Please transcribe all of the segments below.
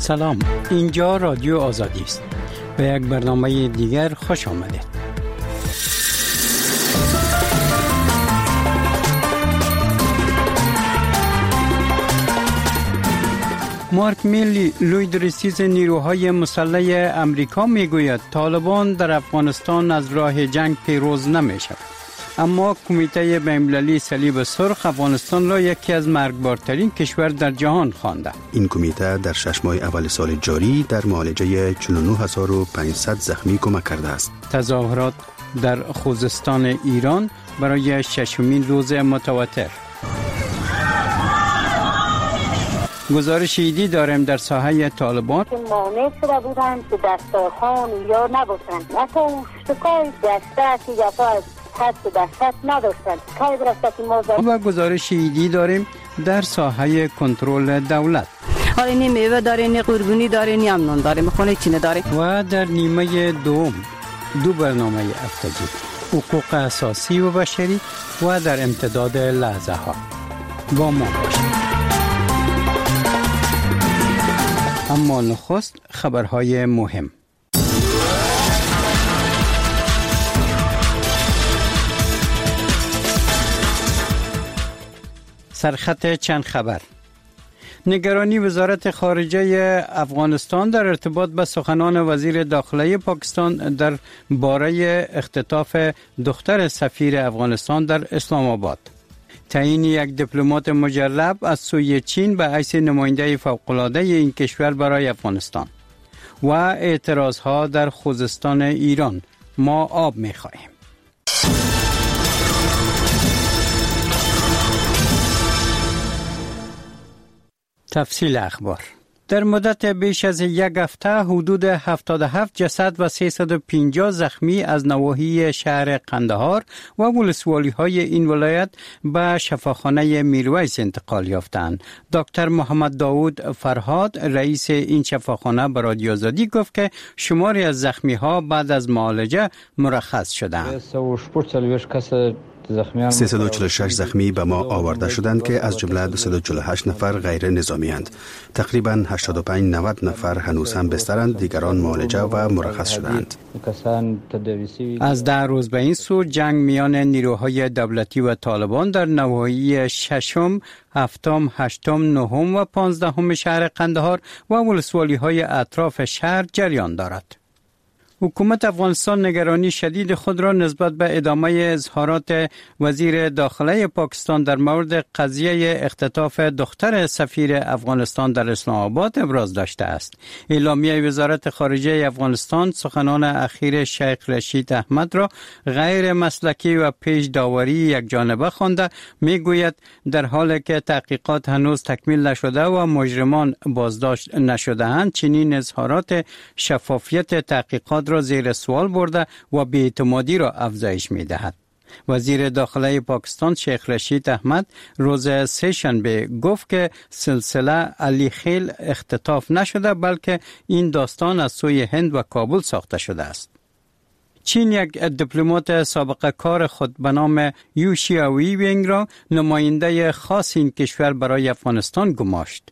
سلام، اینجا رادیو آزادی است. به یک برنامه دیگر خوش آمدید. مارک میلی، لیدرسیز نیروهای مسلح امریکا میگوید طالبان در افغانستان از راه جنگ پیروز نمی شود. اما کمیته بین‌المللی صلیب سرخ افغانستان را یکی از مرگبارترین کشور در جهان خوانده. این کمیته در 6 ماه اول سال جاری در معالجه 49500 زخمی کمک کرده است. تظاهرات در خوزستان ایران برای 6مین روز متواتر. گزارش ایدی داریم در ساحه طالبان. مانع شده بودند که دستارخان یا نباشند. نتا شکای دسته که دفعه از حد دستت نداشتند. کاری برسته که و گزارش ایدی داریم در ساحه کنترل دولت. حالا این میوه داره، این قربونی داره، این امنون داره، میخونه چینه داره. و در نیمه دوم دو برنامه افتادی، حقوق اساسی و بشری و در امتداد لحظه ها. با ما باشید. اما نخست خبرهای مهم. سرخط چند خبر. نگرانی وزارت خارجه افغانستان در ارتباط به سخنان وزیر داخلی پاکستان در باره اختطاف دختر سفیر افغانستان در اسلام آباد. تعیین یک دیپلمات مجرب از سوی چین به حیث نماینده فوق‌العاده این کشور برای افغانستان و اعتراضها در خوزستان ایران. ما آب می‌خواهیم. تفصیل اخبار. در مدت بیش از یک هفته حدود 77 جسد و 350 زخمی از نواحی شهر قندهار و ولسوالی‌های این ولایت به شفاخانه میرویس انتقال یافتند. دکتر محمد داود فرهاد رئیس این شفاخانه به رادیو آزادی گفت که شماری از زخمی‌ها بعد از معالجه مرخص شدند. 346 زخمی به ما آورده شدند که از جمله 248 نفر غیر نظامی اند. تقریباً 85-90 نفر هنوز هم بسترند، دیگران معالجه و مرخص شدند. از 10 روز به این سو جنگ میان نیروهای دولتی و طالبان در نواحی 6م، 7م، 8م، 9م و 15م شهر قندهار و ولسوالی‌های اطراف شهر جریان دارد. حکومت افغانستان نگرانی شدید خود را نسبت به ادامه اظهارات وزیر داخلی پاکستان در مورد قضیه اختطاف دختر سفیر افغانستان در اسلام آباد ابراز داشته است. اعلامیه وزارت خارجه افغانستان سخنان اخیر شیخ رشید احمد را غیر مسلکی و پیش داوری یک جانبه خوانده، میگوید در حالی که تحقیقات هنوز تکمیل نشده و مجرمان بازداشت نشده‌اند، چنین اظهارات شفافیت تحقیقات را زیر سوال برده و بی‌اعتمادی را افزایش می‌دهد. وزیر داخلی پاکستان شیخ رشید احمد روز سه‌شنبه گفت که سلسله علی خیل اختطاف نشده، بلکه این داستان از سوی هند و کابل ساخته شده است. چین یک دیپلمات سابقه کار خود به نام یو شیاوی وینگ را نماینده خاص این کشور برای افغانستان گماشت.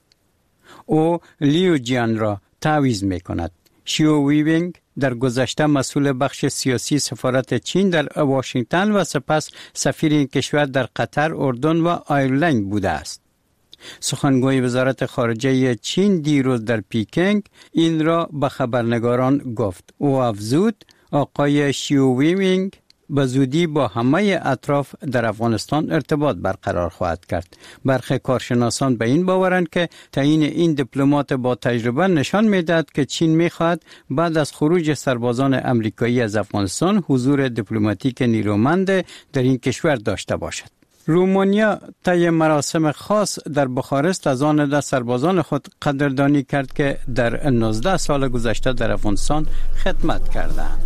او لیو جیان را تعویض می‌کند. شیو ویوینگ در گذشته مسئول بخش سیاسی سفارت چین در واشنگتن و سپس سفیر این کشور در قطر، اردن و آیرلند بوده است. سخنگوی وزارت خارجه چین دیروز در پیکنگ این را به خبرنگاران گفت. او افزود آقای شیو ویوینگ به زودی با همه اطراف در افغانستان ارتباط برقرار خواهد کرد. برخی کارشناسان به این باورند که تعیین این دیپلمات با تجربه نشان می‌دهد که چین می‌خواهد بعد از خروج سربازان آمریکایی از افغانستان حضور دیپلماتیک نیرومند در این کشور داشته باشد. رومانیا طی مراسم خاص در بخارست از آن سربازان خود قدردانی کرد که در 19 سال گذشته در افغانستان خدمت کردند.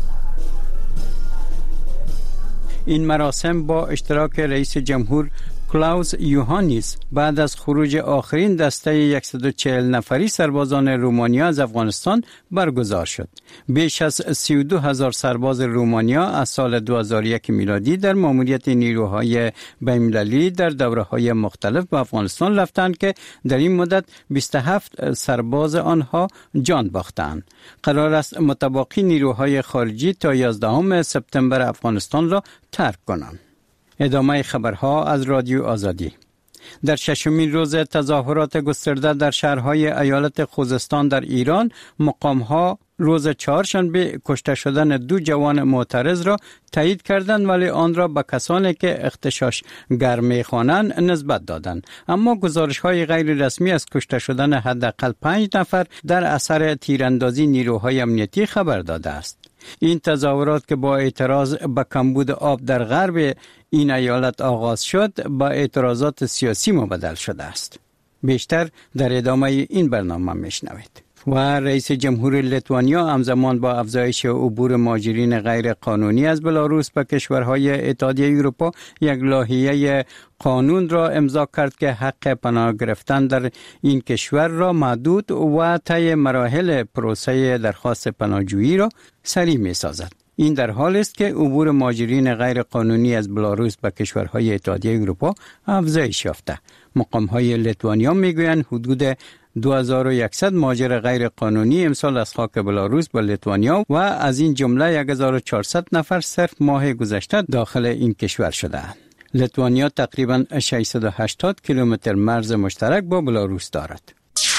این مراسم با اشتراک رئیس جمهور کلاوس یوهانیس بعد از خروج آخرین دسته 140 نفری سربازان رومانیا از افغانستان برگزار شد. بیش از 32,000 سرباز رومانیا از سال 2001 میلادی در ماموریت نیروهای بین‌المللی در دوره‌های مختلف به افغانستان رفتند که در این مدت 27 سرباز آنها جان باختند. قرار است متباقی نیروهای خارجی تا 11 سپتامبر افغانستان را ترک کنند. ادامه خبرها از رادیو آزادی. در ششمین روز تظاهرات گسترده در شهرهای ایالت خوزستان در ایران، مقام‌ها روز چهارشنبه کشته شدن 2 جوان معترض را تایید کردند، ولی آن را به کسانی که اغتشاشگر می‌خوانند نسبت دادند. اما گزارش‌های غیر رسمی از کشته شدن حداقل 5 نفر در اثر تیراندازی نیروهای امنیتی خبر داده است. این تظاهرات که با اعتراض به کمبود آب در غرب این ایالت آغاز شد، با اعتراضات سیاسی مبدل شده است. بیشتر در ادامه این برنامه میشنوید. و رئیس جمهور لیتوانیا همزمان با افزایش عبور مهاجرین غیر قانونی از بلاروس به کشورهای اتحادیه اروپا یک لایحه قانون را امضا کرد که حق پناه گرفتن در این کشور را محدود و طی مراحل پروسه درخواست پناهجویی را سریع می‌سازد. این در حالی است که عبور مهاجرین غیر قانونی از بلاروس به کشورهای اتحادیه اروپا افزایش یافته. مقام‌های لیتوانیا می‌گویند حدود 2100 مهاجر غیر قانونی امسال از خاک بلاروس به لیتوانیا و از این جمله 1400 نفر صرف ماه گذشته داخل این کشور شده‌اند. لیتوانیا تقریباً 680 کیلومتر مرز مشترک با بلاروس دارد.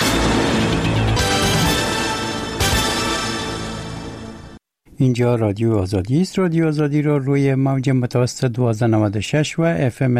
اینجا رادیو آزادی است. رادیو آزادی را روی موج متوسط 1296 و FM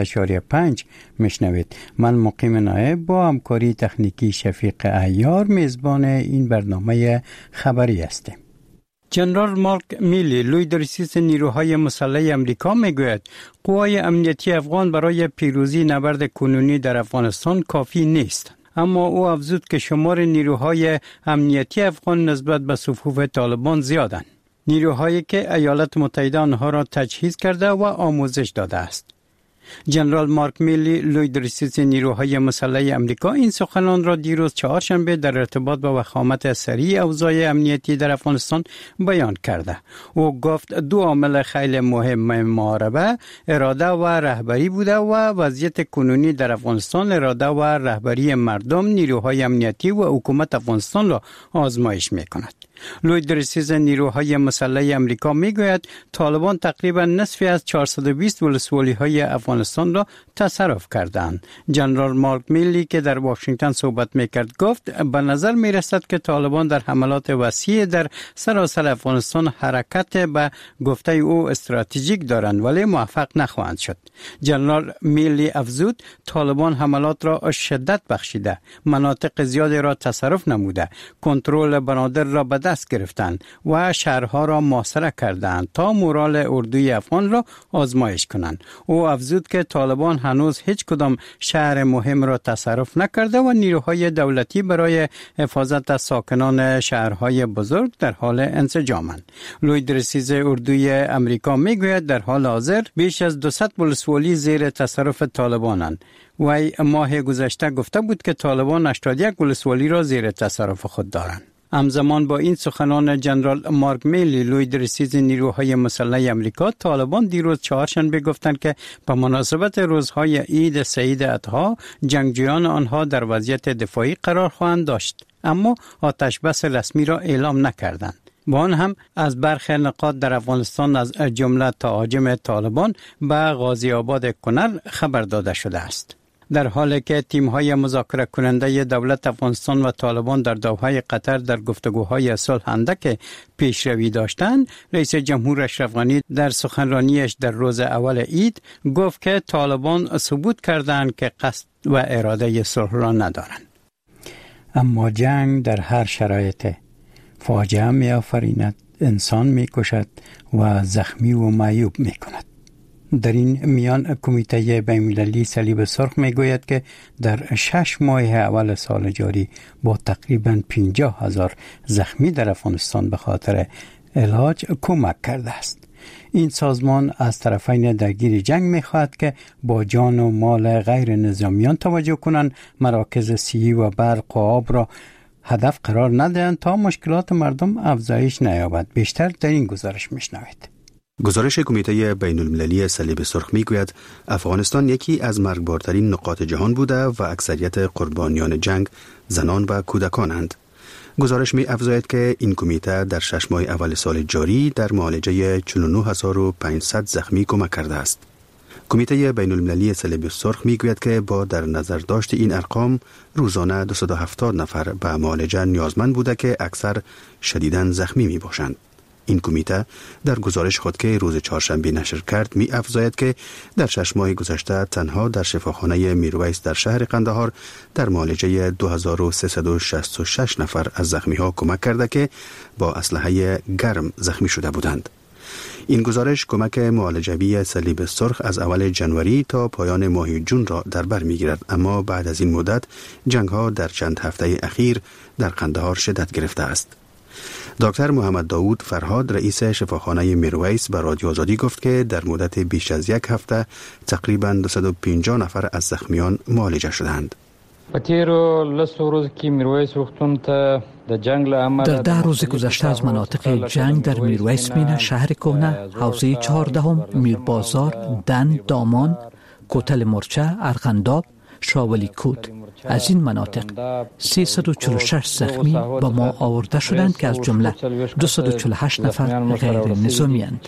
100.5 میشنوید. من مقیم نایب با همکاری تکنیکی شفیق عیار میزبان این برنامه خبری هستیم. جنرال مارک میلی، لوی رئیس نیروهای مسلح امریکا میگوید قوای امنیتی افغان برای پیروزی نبرد کنونی در افغانستان کافی نیست. اما او افزود که شمار نیروهای امنیتی افغان نسبت به صفوف طالبان زیادند. نیروهایی که ایالات متحده آنها را تجهیز کرده و آموزش داده است. جنرال مارک میلی، لوی رئیس نیروهای مسلح امریکا، این سخنان را دیروز چهارشنبه در ارتباط با وخامت سریع اوضاع امنیتی در افغانستان بیان کرده. او گفت 2 عامل خیلی مهم محاربه، اراده و رهبری بوده و وضعیت کنونی در افغانستان اراده و رهبری مردم، نیروهای امنیتی و حکومت افغانستان را آزمایش می‌کند. لوی رئیس نیروهای مسلح امریکا میگوید طالبان تقریبا نصفی از 420 ولسوالی‌های افغانستان را تصرف کردند. جنرال مارک میلی که در واشنگتن صحبت میکرد گفت به نظر میرسد که طالبان در حملات وسیع در سراسر افغانستان حرکت به گفته او استراتژیک دارند ولی موفق نخواهند شد. جنرال میلی افزود طالبان حملات را شدت بخشیده، مناطق زیادی را تصرف نموده، کنترل بنادر را به دست گرفتند و شهرها را محاصره کردند تا مورال اردوی افغان را آزمایش کنند. او افزود که طالبان هنوز هیچ کدام شهر مهم را تصرف نکرده و نیروهای دولتی برای حفاظت از ساکنان شهرهای بزرگ در حال انسجامند. لوی رئیس اردوی امریکا میگوید در حال حاضر بیش از 200 ولسوالی زیر تصرف طالبانند. وی ماه گذشته گفته بود که طالبان 81 ولسوالی را زیر تصرف خود دارند. همزمان با این سخنان جنرال مارک میلی، لوی رئیس نیروهای مسلح امریکا، طالبان دیروز چهارشنبه گفتند که به مناسبت روزهای عید سعید اضحی جنگجویان آنها در وضعیت دفاعی قرار خواهند داشت، اما آتش بس رسمی را اعلام نکردند. با آن هم از برخی نقاط در افغانستان از جمله تهاجم طالبان به غازی آباد کنر خبر داده شده است. در حالی که تیم‌های مذاکره کننده دولت افغانستان و طالبان در دوحه قطر در گفتگوهای صلح اندک پیشروی داشتند، رئیس جمهور اشرف غنی در سخنرانیش در روز اول عید گفت که طالبان ثبوت کردند که قصد و اراده صلح را ندارند. اما جنگ در هر شرایط فاجعه می‌آفریند، انسان می‌کشد و زخمی و معیوب می‌کند. در این میان کمیته بین‌المللی صلیب سرخ میگوید که در 6 ماه اول سال جاری با تقریباً 50,000 زخمی در افغانستان به خاطر علاج کمک کرده است. این سازمان از طرفین درگیر جنگ می‌خواهد که با جان و مال غیر نظامیان توجه کنند، مراکز صحی و برق و آب را هدف قرار ندهند تا مشکلات مردم افزایش نیابد. بیشتر در این گزارش میشنوید. گزارش کمیته بین المللی صلیب سرخ میگوید افغانستان یکی از مرگبارترین نقاط جهان بوده و اکثریت قربانیان جنگ زنان و کودکانند. گزارش می افزاید که این کمیته در 6 ماه اول سال جاری در معالجه 49500 زخمی کمک کرده است. کمیته بین المللی صلیب سرخ می گوید که با در نظر داشت این ارقام روزانه 270 نفر به معالجه نیازمند بوده که اکثر شدیداً زخمی می باشند. این کمیته در گزارش خود که روز چهارشنبه نشر کرد می افزاید که در 6 ماه گذشته تنها در شفاخانه میرویس در شهر قندهار در معالجه 2366 نفر از زخمی ها کمک کرده که با اسلحه گرم زخمی شده بودند. این گزارش کمک معالجوی صلیب سرخ از اول جنوری تا پایان ماه جون را در بر میگیرد، اما بعد از این مدت جنگ ها در چند هفته اخیر در قندهار شدت گرفته است. دکتر محمد داوود فرهاد رئیس شفاخانه میرویس به رادیو آزادی گفت که در مدت بیش از یک هفته تقریباً 250 نفر از زخمیان معالجه شدند. در 10 روز گذشته از مناطق جنگ در میرویس مینه، شهر کهنه، حوزه 14، میربازار، دن، دامان، کوتل مرچه، ارغنداب، شاولی کود، از این مناطق 346 زخمی به ما آورده شدند که از جمله 248 نفر غیر نظامی اند.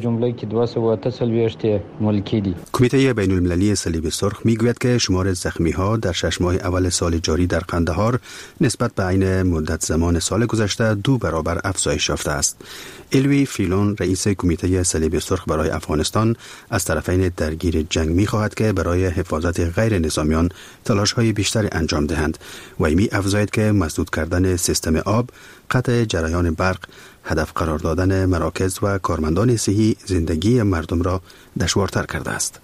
کمیته بین المللی صلیب سرخ میگوید که شمار زخمی ها در 6 ماه اول سال جاری در قندهار نسبت به عین مدت زمان سال گذشته 2 برابر افزایش یافته است. الوی فیلون رئیس کمیته صلیب سرخ برای افغانستان از طرفین درگیر جنگ می‌خواهد که برای حفاظت غیر نظامیان تلاش‌های بیشتر انجام دهند و می افزاید که مسدود کردن سیستم آب، قطع جریان برق، هدف قرار دادن مراکز و کارمندان صحی زندگی مردم را دشوارتر کرده است.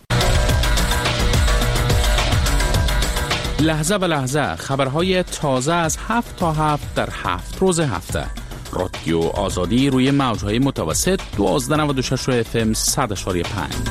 لحظه به لحظه خبرهای تازه از 7 تا 7 در 7 روز هفته. رادیو آزادی روی موج‌های متوسط 1296 FM 100.5.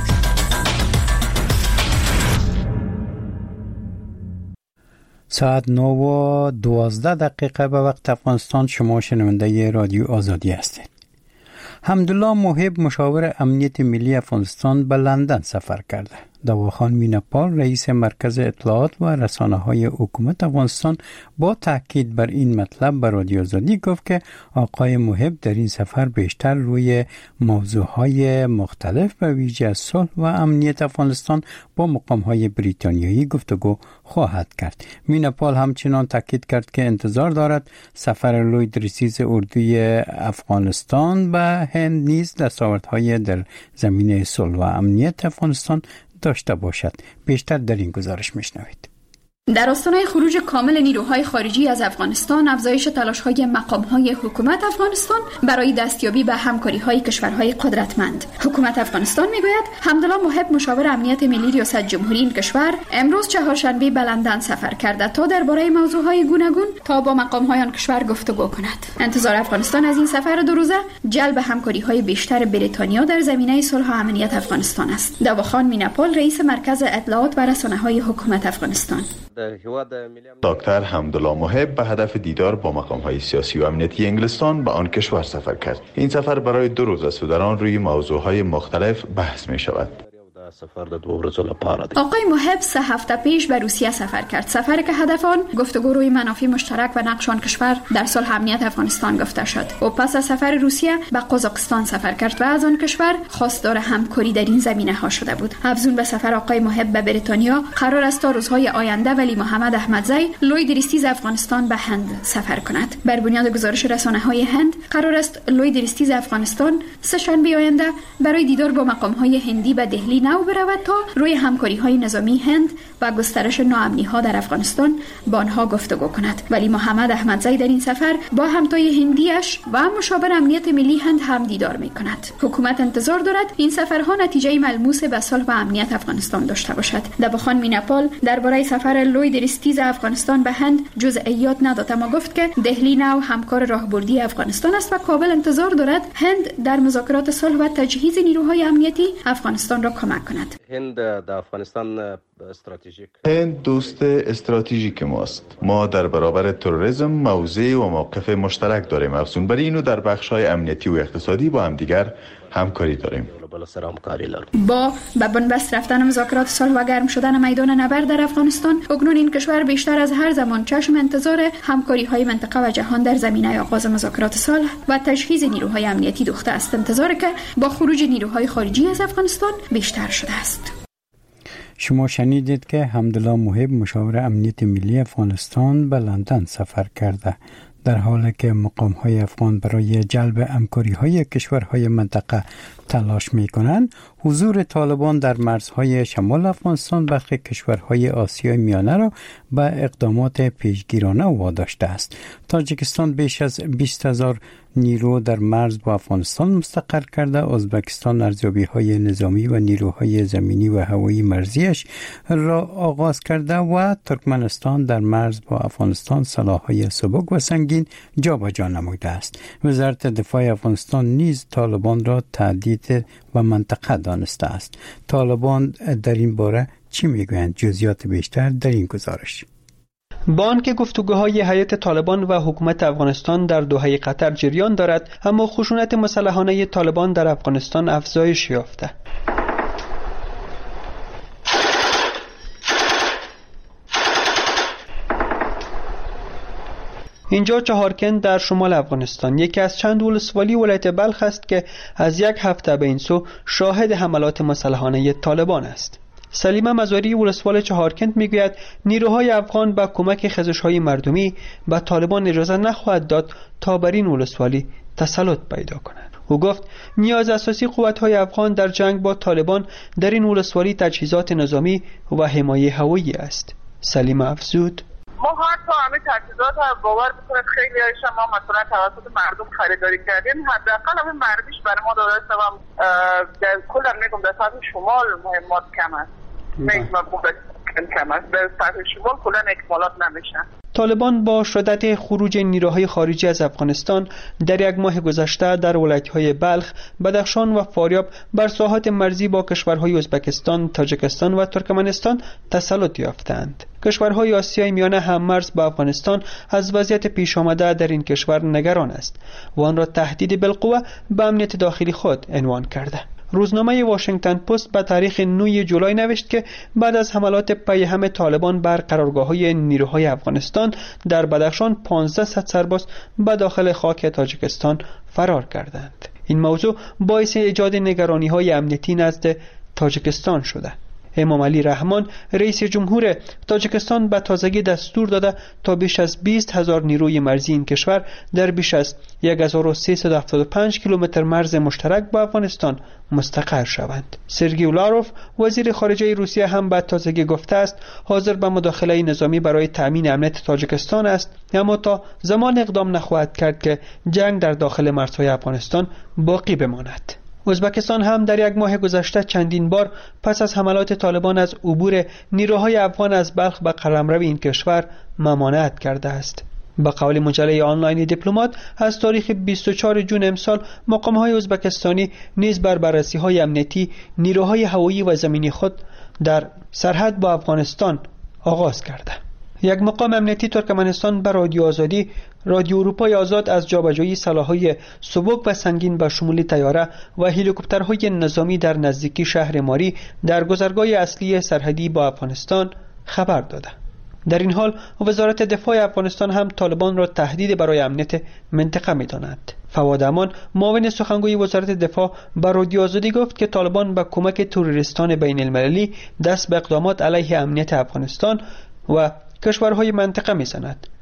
ساعت 9:12 به وقت افغانستان. شما شنونده رادیو آزادی هستید. حمدالله محب مشاور امنیت ملی افغانستان به لندن سفر کرده. دواخان میناپال رئیس مرکز اطلاعات و رسانه‌های حکومت افغانستان با تاکید بر این مطلب به رادیو آزادی گفت که آقای محب در این سفر بیشتر روی موضوعهای مختلف به ویژه از صلح و امنیت افغانستان با مقام‌های بریتانیایی گفتگو خواهد کرد. میناپال همچنان تاکید کرد که انتظار دارد سفر لوید ریسیز اردوی افغانستان به هند نیز دستاوردهای در زمینه صلح و امنیت افغانستان داشته باشد. بیشتر در این گزارش میشنوید. در آستانه خروج کامل نیروهای خارجی از افغانستان، افزایش تلاش‌های مقام‌های حکومت افغانستان برای دستیابی به همکاری‌های کشورهای قدرتمند. حکومت افغانستان می‌گوید حمدالله محب مشاور امنیت ملی ریاست جمهوری این کشور امروز چهارشنبه به لندن سفر کرده تا درباره موضوعهای گوناگون تا با مقام‌های آن کشور گفتگو کند. انتظار افغانستان از این سفر 2 روزه جلب همکاری‌های بیشتر بریتانیا در زمینه صلح و امنیت افغانستان است. دواخان میناپال رئیس مرکز اطلاعات و رسانه‌های حکومت افغانستان. دکتر حمدالله محب به هدف دیدار با مقام‌های سیاسی و امنیتی انگلستان به آن کشور سفر کرد. این سفر برای 2 روز است و در آن روی موضوعهای مختلف بحث می شود. آقای محب 3 هفته پیش به روسیه سفر کرد. سفری که هدف آن گفتگو روی منافع مشترک و نقش آن کشور در صلح امنیت افغانستان گفته شد. او پس از سفر روسیه به قزاقستان سفر کرد و از آن کشور خواستار همکاری در این زمینه ها شده بود. افزون به سفر آقای محب به بریتانیا، قرار است تا روزهای آینده ولی محمد احمدزی لوید ریستیز افغانستان به هند سفر کند. بر بنیاد گزارش رسانه‌های هند، قرار است لوید ریستیز افغانستان سه شنبه آینده برای دیدار با مقام‌های هندی به دهلی نو نو برود تا روی همکاری‌های نظامی هند و گسترش ناامنی‌ها در افغانستان با آنها گفتگو کند. ولی محمد احمدزی در این سفر با همتای هندیش و مشاور امنیت ملی هند هم دیدار می‌کند. حکومت انتظار دارد این سفرها نتیجه ملموس به صلح و امنیت افغانستان داشته باشد. دبخان میناپال درباره سفر لوید ریستیز افغانستان به هند جزئیات نداد، اما گفت که دهلی نو همکار راهبردی افغانستان است و کابل انتظار دارد هند در مذاکرات صلح و تجهیز نیروهای امنیتی افغانستان را کمک کند. هند دوست استراتژیک ماست. ما در برابر تروریسم موضع و موقف مشترک داریم. افزون بر اینو در بخش‌های امنیتی و اقتصادی با هم دیگر همکاری داریم. با به بنبست رفتن مذاکرات صلح و گرم شدن میدان نبرد در افغانستان، اکنون این کشور بیشتر از هر زمان چشم انتظار همکاری‌های منطقه و جهان در زمینه آغاز مذاکرات صلح و تجهیز نیروهای امنیتی دوخته است. انتظاری که با خروج نیروهای خارجی از افغانستان بیشتر شده است. شما شنیدید که حمدالله محب مشاور امنیت ملی افغانستان به لندن سفر کرده، در حالی که مقام‌های افغان برای جلب همکاری‌های کشورهای منطقه تلاش می‌کنند. حضور طالبان در مرزهای شمال افغانستان برخی کشورهای آسیای میانه را به اقدامات پیشگیرانه واداشته است. تاجیکستان بیش از 20,000 نیرو در مرز با افغانستان مستقر کرده. ازبکستان ارزیابی‌های نظامی و نیروهای زمینی و هوایی مرزیش را آغاز کرده و ترکمنستان در مرز با افغانستان سلاح‌های سبک و سنگین جابجا نموده است. وزارت دفاع افغانستان نیز طالبان را تهدید و منطقه دانسته است. طالبان در این باره چی میگویند؟ جزئیات بیشتر در این گزارش. با آنکه گفتگوهای هیئت طالبان و حکومت افغانستان در دوحه قطر جریان دارد، اما خشونت مسلحانه طالبان در افغانستان افزایش یافته. اینجا چهارکند در شمال افغانستان یکی از چند ولسوالی ولایت بلخ است که از یک هفته به این سو شاهد حملات مسلحانه طالبان است. سلیمه مزاری ولسوال چهارکند میگوید نیروهای افغان با کمک خزش‌های مردمی به طالبان اجازه نخواهد داد تا بر این ولسوالی تسلط پیدا کنند. او گفت نیاز اساسی قوت‌های افغان در جنگ با طالبان در این ولسوالی تجهیزات نظامی و حمایت هوایی است. سلیمه افزود ما حتی همه تجهیزات رو باور بکنید خیلی هایش ما مثلا توسط مردم خریداری کردیم، حداقل همه مرمیش برای ما داده است و در کل میگم در سطح شمال مهمات کم است. میگم کم است در سطح شمال کلا اکمالات نمیشن. طالبان با شدت خروج نیروهای خارجی از افغانستان در یک ماه گذشته در ولایت‌های بلخ، بدخشان و فاریاب بر ساحات مرزی با کشورهای ازبکستان، تاجیکستان و ترکمنستان تسلط یافتند. کشورهای آسیای میانه هم مرز با افغانستان از وضعیت پیش آمده در این کشور نگران است و آن را تهدید بالقوه به امنیت داخلی خود عنوان کرده. روزنامه واشنگتن پست به تاریخ 9 جولای نوشت که بعد از حملات پیهم طالبان بر قرارگاه‌های نیروهای افغانستان در بدخشان 1500 سرباز به داخل خاک تاجیکستان فرار کردند. این موضوع باعث ایجاد نگرانی‌های امنیتی نزد تاجیکستان شده. امام علی رحمان رئیس جمهور تاجیکستان به تازگی دستور داده تا بیش از 20,000 نیروی مرزی این کشور در بیش از 1375 کیلومتر مرز مشترک با افغانستان مستقر شوند. سرگئی لاروف وزیر خارجه روسیه هم به تازگی گفته است حاضر به مداخله نظامی برای تامین امنیت تاجیکستان است، اما تا زمان اقدام نخواهد کرد که جنگ در داخل مرزهای افغانستان باقی بماند. ازبکستان هم در یک ماه گذشته چندین بار پس از حملات طالبان از عبور نیروهای افغان از بلخ به قلمرو این کشور ممانعت کرده است. به قول مجله آنلاین دیپلمات از تاریخ 24 جون امسال مقام‌های ازبکستانی نیز بر بررسی‌های امنیتی نیروهای هوایی و زمینی خود در سرحد با افغانستان آغاز کرده. یک مقام امنیتی ترکمنستان به رادیو آزادی، رادیو اروپای آزاد از جابجایی سلاح‌های سبک و سنگین به شمول طیاره و هلیکوپترهای نظامی در نزدیکی شهر ماری در گذرگاه اصلی سرحدی با افغانستان خبر داده. در این حال وزارت دفاع افغانستان هم طالبان را تهدید برای امنیت منطقه می‌داند. فواد امان معاون سخنگوی وزارت دفاع به رادیو آزادی گفت که طالبان با کمک تروریستان بین المللی دست به اقدامات علیه امنیت افغانستان و کشورهای منطقه می‌زند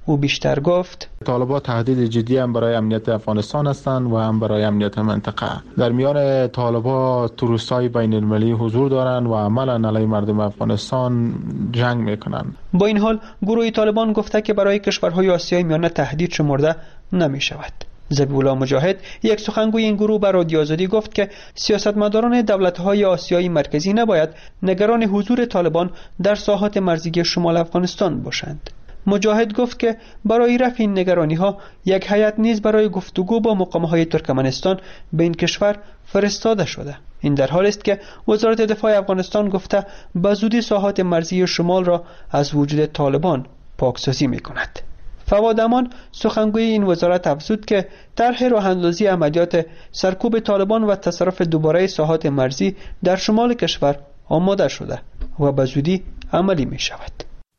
او بیشتر گفت طالبان تهدید جدی هم برای امنیت افغانستان هستند و هم برای امنیت منطقه. در میان طالبان توریستای بین المللی حضور دارند و عملا علیه مردم افغانستان جنگ میکنند. با این حال گروه طالبان گفته که برای کشورهای آسیای میانه تهدید شمرده نمی شود. ذبیح‌الله مجاهد، یک سخنگوی این گروه، به رادیو آزادی گفت که سیاستمداران دولت‌های آسیای مرکزی نباید نگران حضور طالبان در ساحات مرزی شمال افغانستان باشند. مجاهد گفت که برای رفع این نگرانی‌ها یک هیئت نیز برای گفتگو با مقام‌های ترکمنستان به این کشور فرستاده شده. این در حالی است که وزارت دفاع افغانستان گفته به زودی ساحات مرزی شمال را از وجود طالبان پاکسازی می‌کند. فواد امان، سخنگوی این وزارت، افزود که طرح راه‌اندازی عملیات سرکوب طالبان و تصرف دوباره ساحات مرزی در شمال کشور آماده شده و به زودی عملی می شود.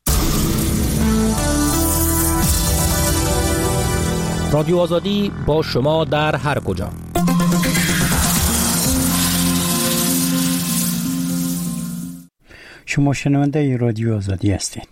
رادیو آزادی با شما در هر کجا. شما شنونده رادیو آزادی هستید.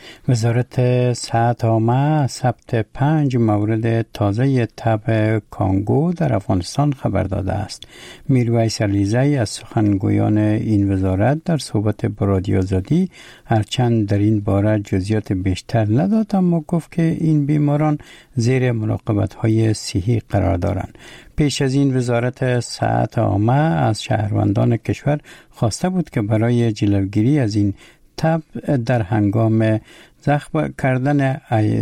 وزارت صحت عامه ثبت 5 مورد تازه تب کانگو در افغانستان خبر داده است. میرویس علیزی از سخنگویان این وزارت در صحبت با رادیو آزادی هرچند در این باره جزئیات بیشتر نداد، اما گفت که این بیماران زیر مراقبت‌های صحی قرار دارند. پیش از این وزارت صحت عامه از شهروندان کشور خواسته بود که برای جلوگیری از این تب در هنگام ذخیره کردن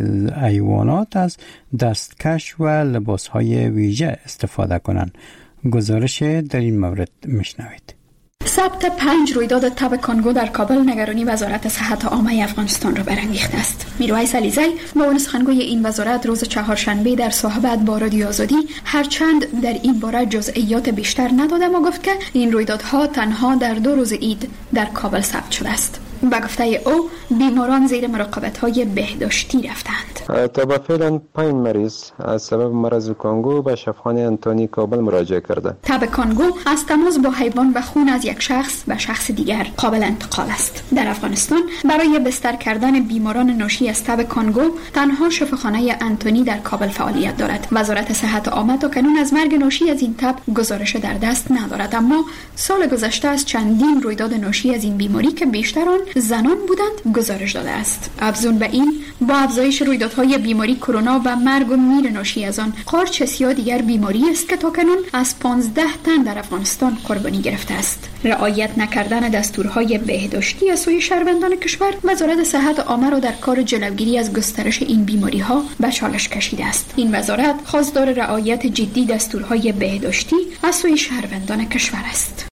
حیوانات از دستکش و لباسهای ویژه استفاده کنند. گزارش در این مورد میشنوید. ثبت 5 رویداد تب کانگو در کابل نگرانی وزارت صحت عامه افغانستان را برانگیخته است. میرویس علیزی، معاون سخنگوی این وزارت، روز چهارشنبه در صحبت با رادیو آزادی هرچند در این باره جزئیات بیشتر نداد، اما گفت که این رویدادها تنها در 2 روز عید در کابل ثبت شده است. با گفته او بیماران زیر مراقبت‌های بهداشتی رفتند. تا به فعلا 5 مریض از سبب مرض کانگو به شفاخانه انتونی کابل مراجعه کرده. تب کانگو از تماس با حیوان و خون از یک شخص به شخص دیگر قابل انتقال است. در افغانستان برای بستر کردن بیماران ناشی از تب کانگو تنها شفاخانه انتونی در کابل فعالیت دارد. وزارت صحت عامه تا کنون از مرگ ناشی از این تب گزارش در دست ندارد، اما سال گذشته از چندین رویداد ناشی از این بیماری که بیشتر آن زنان بودند گزارش داده است. افزون به این، با افزایش رویدادهای بیماری کرونا و مرگ و میر ناشی از آن، قارچ یا دیگر بیماری است که تاکنون از 15 تن در افغانستان قربانی گرفته است. رعایت نکردن دستورهای بهداشتی از سوی شهروندان کشور وزارت صحت عامه را در کار جلوگیری از گسترش این بیماری ها به چالش کشیده است. این وزارت خواستار رعایت جدی دستورهای بهداشتی از سوی شهروندان کشور است.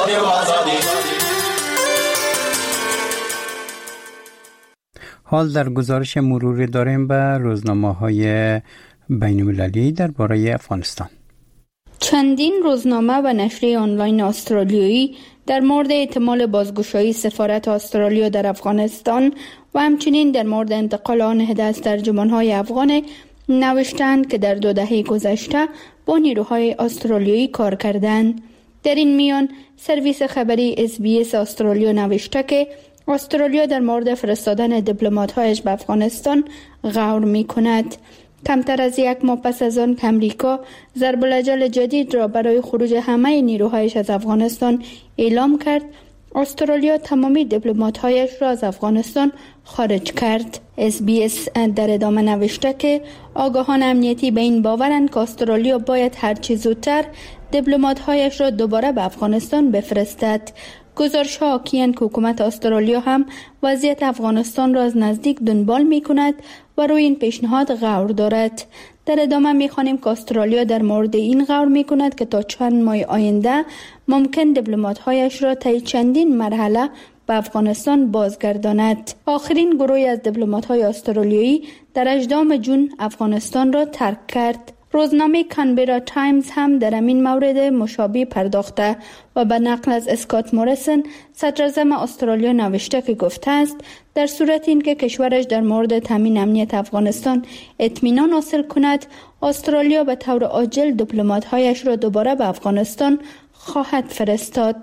حال در گزارش مروری داریم به روزنامه‌های بین‌المللی درباره افغانستان. چندین روزنامه و نشریه آنلاین استرالیایی در مورد احتمال بازگشایی سفارت استرالیا در افغانستان و همچنین در مورد انتقال آن عده از ترجمان‌های افغان نوشتند که در 2 دهه گذشته با نیروهای استرالیایی کار کردند. در این میان سرویس خبری SBS استرالیا نوشته که استرالیا در مورد فرستادن دیپلمات‌هایش به افغانستان غور می‌کند. کمتر از 1 ماه پس از آن که امریکا ضرب الاجل جدید را برای خروج همه نیروهایش از افغانستان اعلام کرد، استرالیا تمامی دیپلمات‌هایش را از افغانستان خارج کرد. SBS در ادامه نوشته که آگاهان امنیتی به این باورند که استرالیا باید هرچه زودتر دیپلمات‌هایش را دوباره به افغانستان بفرستد. گزارش‌ها حاکی‌اند که حکومت استرالیا هم وضعیت افغانستان را از نزدیک دنبال می‌کند و روی این پیشنهاد غور دارد. در ادامه می‌خوانیم که استرالیا در مورد این غور می‌کند که تا چند ماه آینده ممکن دیپلمات‌هایش را طی چندین مرحله به افغانستان بازگرداند. آخرین گروهی از دیپلمات‌های استرالیایی در 18 جون افغانستان را ترک کرد. روزنامه کانبرا تایمز هم در این مورد مشابه پرداخته و به نقل از اسکات موریسن صدراعظم استرالیا نوشته که گفته است در صورت اینکه کشورش در مورد تامین امنیت افغانستان اطمینان حاصل کند، استرالیا به طور عاجل دیپلمات‌هایش را دوباره به افغانستان خواهد فرستاد.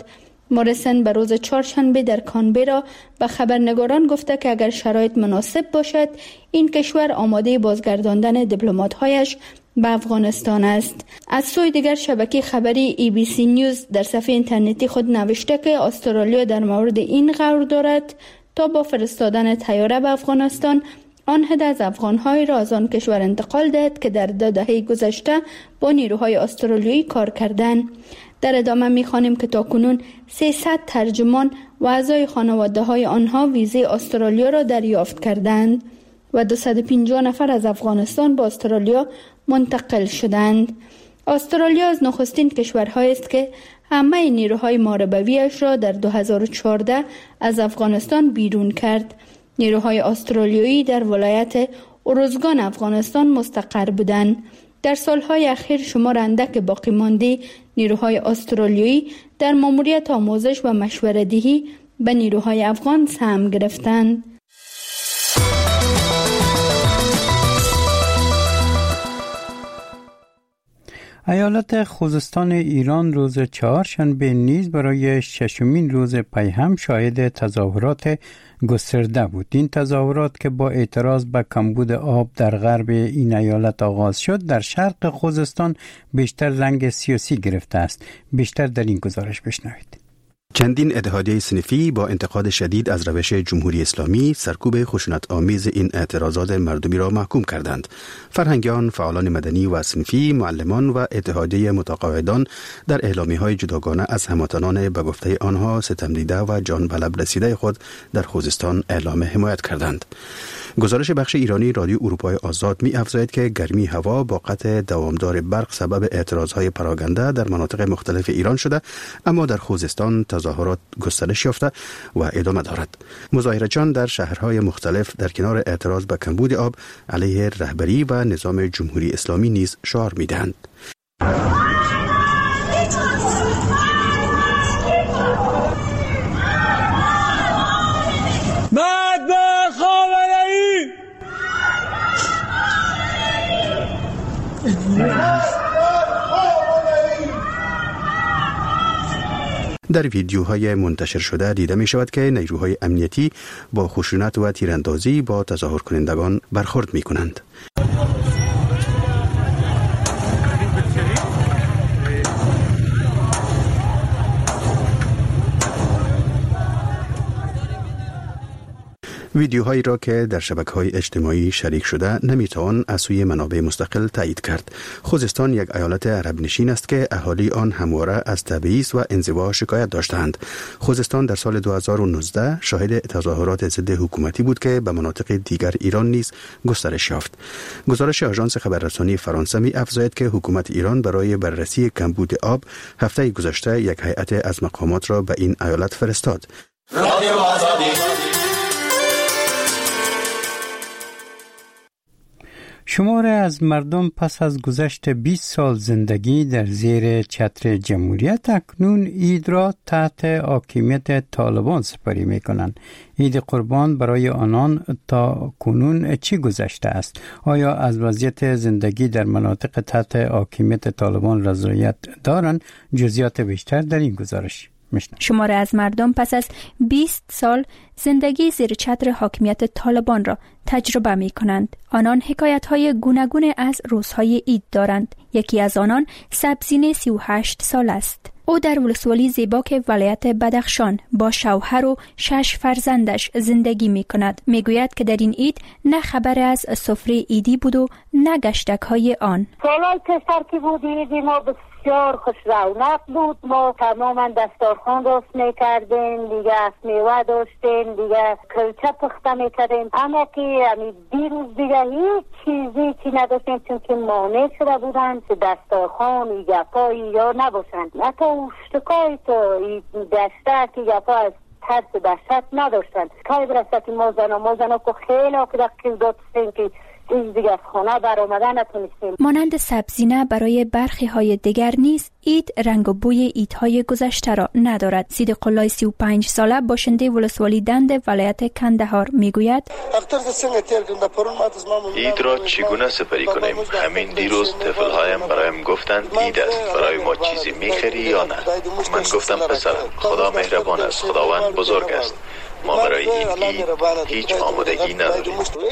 موریسن به روز چهارشنبه در کانبرا به خبرنگاران گفته که اگر شرایط مناسب باشد این کشور آماده بازگرداندن دیپلمات‌هایش به افغانستان است. از سوی دیگر شبکه خبری ABC نیوز در صفحه اینترنتی خود نوشته که استرالیا در مورد این قرار دارد تا با فرستادن طیاره به افغانستان آن عده از افغان‌های را از آن کشور انتقال دهد که در 2 دهه گذشته با نیروهای استرالیایی کار کردند. در ادامه می‌خوانیم که تاکنون 300 ترجمان و اعضای خانواده‌های آنها ویزه استرالیا را دریافت کردند و 250 نفر از افغانستان به استرالیا منتقل شدند. استرالیا از نخستین کشورهایی است که همه نیروهای محاربویش را در 2014 از افغانستان بیرون کرد. نیروهای استرالیایی در ولایت اروزگان افغانستان مستقر بودند. در سالهای اخیر شمار اندک باقی مانده نیروهای استرالیایی در ماموریت آموزش و مشوره‌دهی به نیروهای افغان سهم گرفتند. ایالت خوزستان ایران روز چهارشنبه نیز برای 6مین روز پیهم شاهد تظاهرات گسترده بود. این تظاهرات که با اعتراض به کمبود آب در غرب این ایالت آغاز شد، در شرق خوزستان بیشتر رنگ سیاسی گرفته است. بیشتر در این گزارش بشنوید. چندین اتحادیه صنفی با انتقاد شدید از روش جمهوری اسلامی سرکوب خشونت آمیز این اعتراضات مردمی را محکوم کردند. فرهنگیان، فعالان مدنی و صنفی، معلمان و اتحادیه متقاعدان در اعلامیه‌های جداگانه از هموطنان به گفته آنها ستم دیده و جان به لب رسیده خود در خوزستان اعلام حمایت کردند. گزارش بخش ایرانی رادیو اروپای آزاد می افزاید که گرمی هوا با قطع دوامدار برق سبب اعتراضهای پراگنده در مناطق مختلف ایران شده، اما در خوزستان تظاهرات گسترش یافته و ادامه دارد. مظاهره‌چیان در شهرهای مختلف در کنار اعتراض به کمبود آب علیه رهبری و نظام جمهوری اسلامی نیز شعار می‌دهند. در ویدیوهای منتشر شده دیده می شود که نیروهای امنیتی با خشونت و تیراندازی با تظاهر کنندگان برخورد می کنند. ویدیوهایی را که در شبکه‌های اجتماعی شریک شده نمیتوان از سوی منابع مستقل تایید کرد. خوزستان یک ایالت عرب نشین است که اهالی آن همواره از تبعیض و انزوا شکایت داشتند. خوزستان در سال 2019 شاهد تظاهرات ضد حکومتی بود که به مناطق دیگر ایران نیز گسترش یافت. گزارش آژانس خبررسانی فرانسه می افزاید که حکومت ایران برای بررسی کمبود آب هفته گذشته یک هیئت از مقامات را به این ایالت فرستاد. شمار از مردم پس از گذشت 20 سال زندگی در زیر چتر جمهوریت اکنون عید را تحت حاکمیت طالبان سپری می کنند. عید قربان برای آنان تا کنون چی گذشته است؟ آیا از وضعیت زندگی در مناطق تحت حاکمیت طالبان رضایت دارند؟ جزئیات بیشتر در این گزارش. شمار از مردم پس از 20 سال زندگی زیر چتر حاکمیت طالبان را تجربه می کنند. آنان حکایت‌های گوناگون از روزهای عید دارند. یکی از آنان سبزین 38 سال است. او در ولسوالی زیباک ولایت بدخشان با شوهر و 6 فرزندش زندگی می کند. می گوید که در این عید نه خبر از سفره عیدی بود و نه گشتک‌های آن. سالای پسر که بود عیدی ما بسیار خوش رونق بود. ما تماما دستارخوان درست میکردیم، دیگه از میوه داشتیم، دیگه کلچه پخته میکردیم، اما که دیروز دیگه هیچ چیزی که نداشتیم چون که مانع شده بودن که دستارخوان گپایی یا نباشند. نه تا اشتکای تا دسته که گپا از ترس و دهشت نداشتن. کای برسه که ما زنا که خیلی که دقیق داشتیم که دیگه از خانه بر آمدن نتونستیم. مانند سبزینه برای برخی های دیگر نیز عید رنگ و بوی عیدهای گذشته را ندارد. صدیق الله 35 ساله باشنده ولسوالی دند ولایت کندهار میگوید عید را چگونه سپری کنیم؟ همین دیروز طفل‌هایم برایم گفتند عید است، برای ما چیزی می‌خری یا نه؟ من گفتم پسرم خدا مهربان است، خداوند بزرگ است، ما برای عید هیچ آمادگی نداریم.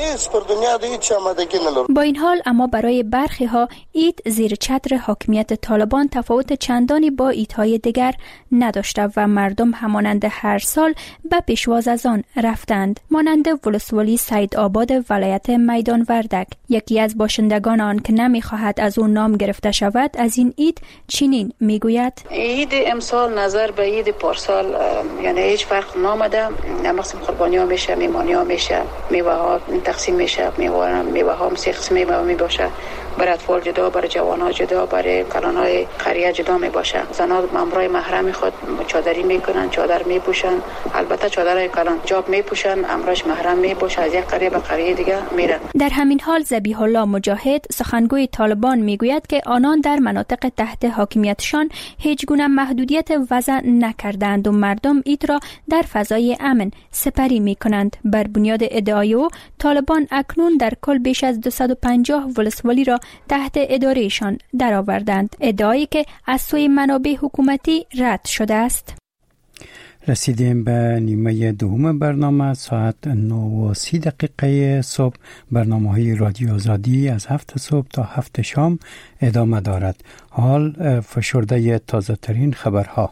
با این حال اما برای برخی ها عید زیر چتر حاکمیت طالبان تفاوت چندانی با عیدهای دیگر نداشته و مردم همانند هر سال به پیشواز از آن رفتند. مانند ولسوالی سید آباد ولایت میدان وردک، یکی از باشندگان آن که نمیخواهد از او نام گرفته شود از این عید چنین میگوید: عید امسال نظر به عید پارسال یعنی هیچ فرق نامده. مقسم قربانی ها میشه، میمانی ها میشه، میوه ها تقسیم میشه، میوه ها سه قسم میوه می باشه، برای اطفال جدا، برای جوان ها جدا، برای کلان های قریه جدا می باشه. زنها مامورای محرم خود چادری میکنن، چادر میپوشن، البته چادرای کلان جاب میپوشن، امراش محرم میپوشه، از یک قریه به قریه دیگه میرن. در همین حال ذبیح الله مجاهد سخنگوی طالبان میگوید که آنان در مناطق تحت حاکمیتشان هیچ گونه محدودیت وضع نکردند و مردم عید را در فضای امن سپری میکنند. بر بنیاد ادعای او طالبان اکنون در کل بیش از 250 ولسوالی را تحت ادارهشان درآوردند، ادعایی که از سوی منابع حکومتی رد شده است. رسیدیم به نیمه دوم برنامه. ساعت 9:30 صبح برنامه‌های رادیو آزادی از 7 صبح تا 7 شام ادامه دارد. حال فشرده تازه ترین خبرها.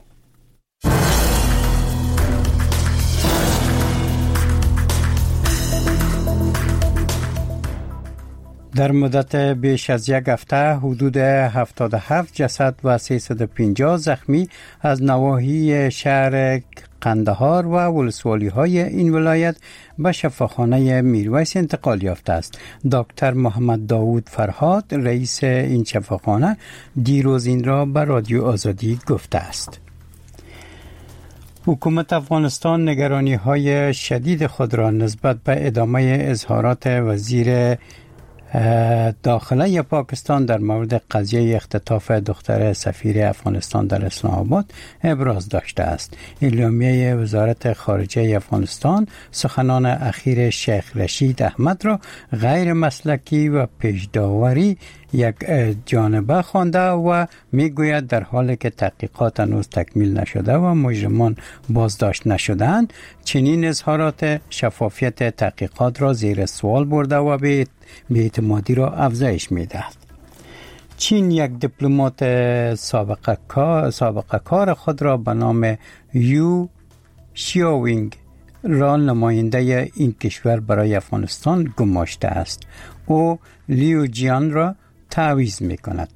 در مدت بیش از یک هفته حدود 77 جسد و 350 زخمی از نواحی شهر قندهار و ولسوالی های این ولایت به شفاخانه میرویس انتقال یافته است. دکتر محمد داوود فرهاد رئیس این شفاخانه دیروز این را به رادیو آزادی گفته است. حکومت افغانستان نگرانی های شدید خود را نسبت به ادامه اظهارات وزیر داخله پاکستان در مورد قضیه اختطاف دختر سفیر افغانستان در اسلام آباد ابراز داشته است. اعلامیه وزارت خارجه افغانستان سخنان اخیر شیخ رشید احمد را غیر مسلکی و پیش‌داوری یک جانبه خوانده و میگوید در حالی که تحقیقات هنوز تکمیل نشده و مجرمان بازداشت نشدند، چنین اظهارات شفافیت تحقیقات را زیر سوال برده و بی‌اعتمادی را افزایش می‌دهد. چین یک دیپلمات سابقه کار خود را به نام یو شیاوینگ را نماینده این کشور برای افغانستان گماشته است. او لیو جیان را تعویض می‌کند.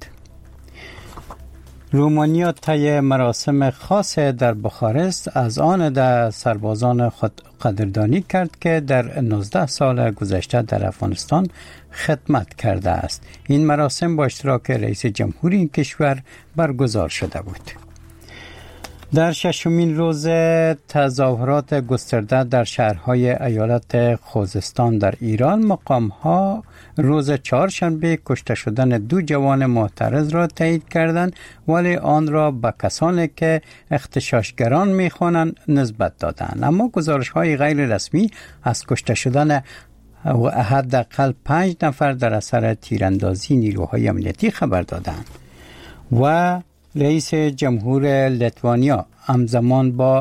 رومانیا طی مراسم خاص در بخارست از آن در سربازان خود قدردانی کرد که در 19 سال گذشته در افغانستان خدمت کرده است. این مراسم با اشتراک رئیس جمهوری این کشور برگزار شده بود. در ششمین روز تظاهرات گسترده در شهرهای ایالت خوزستان در ایران، مقام‌ها روز چهارشنبه کشته شدن 2 جوان معترض را تایید کردند، ولی آن را به کسانی که اغتشاشگران می‌خوانند نسبت دادند. اما گزارش‌های غیر رسمی از کشته شدن حداقل 5 نفر در اثر تیراندازی نیروهای امنیتی خبر دادند. و رئیس جمهور لیتوانیا همزمان با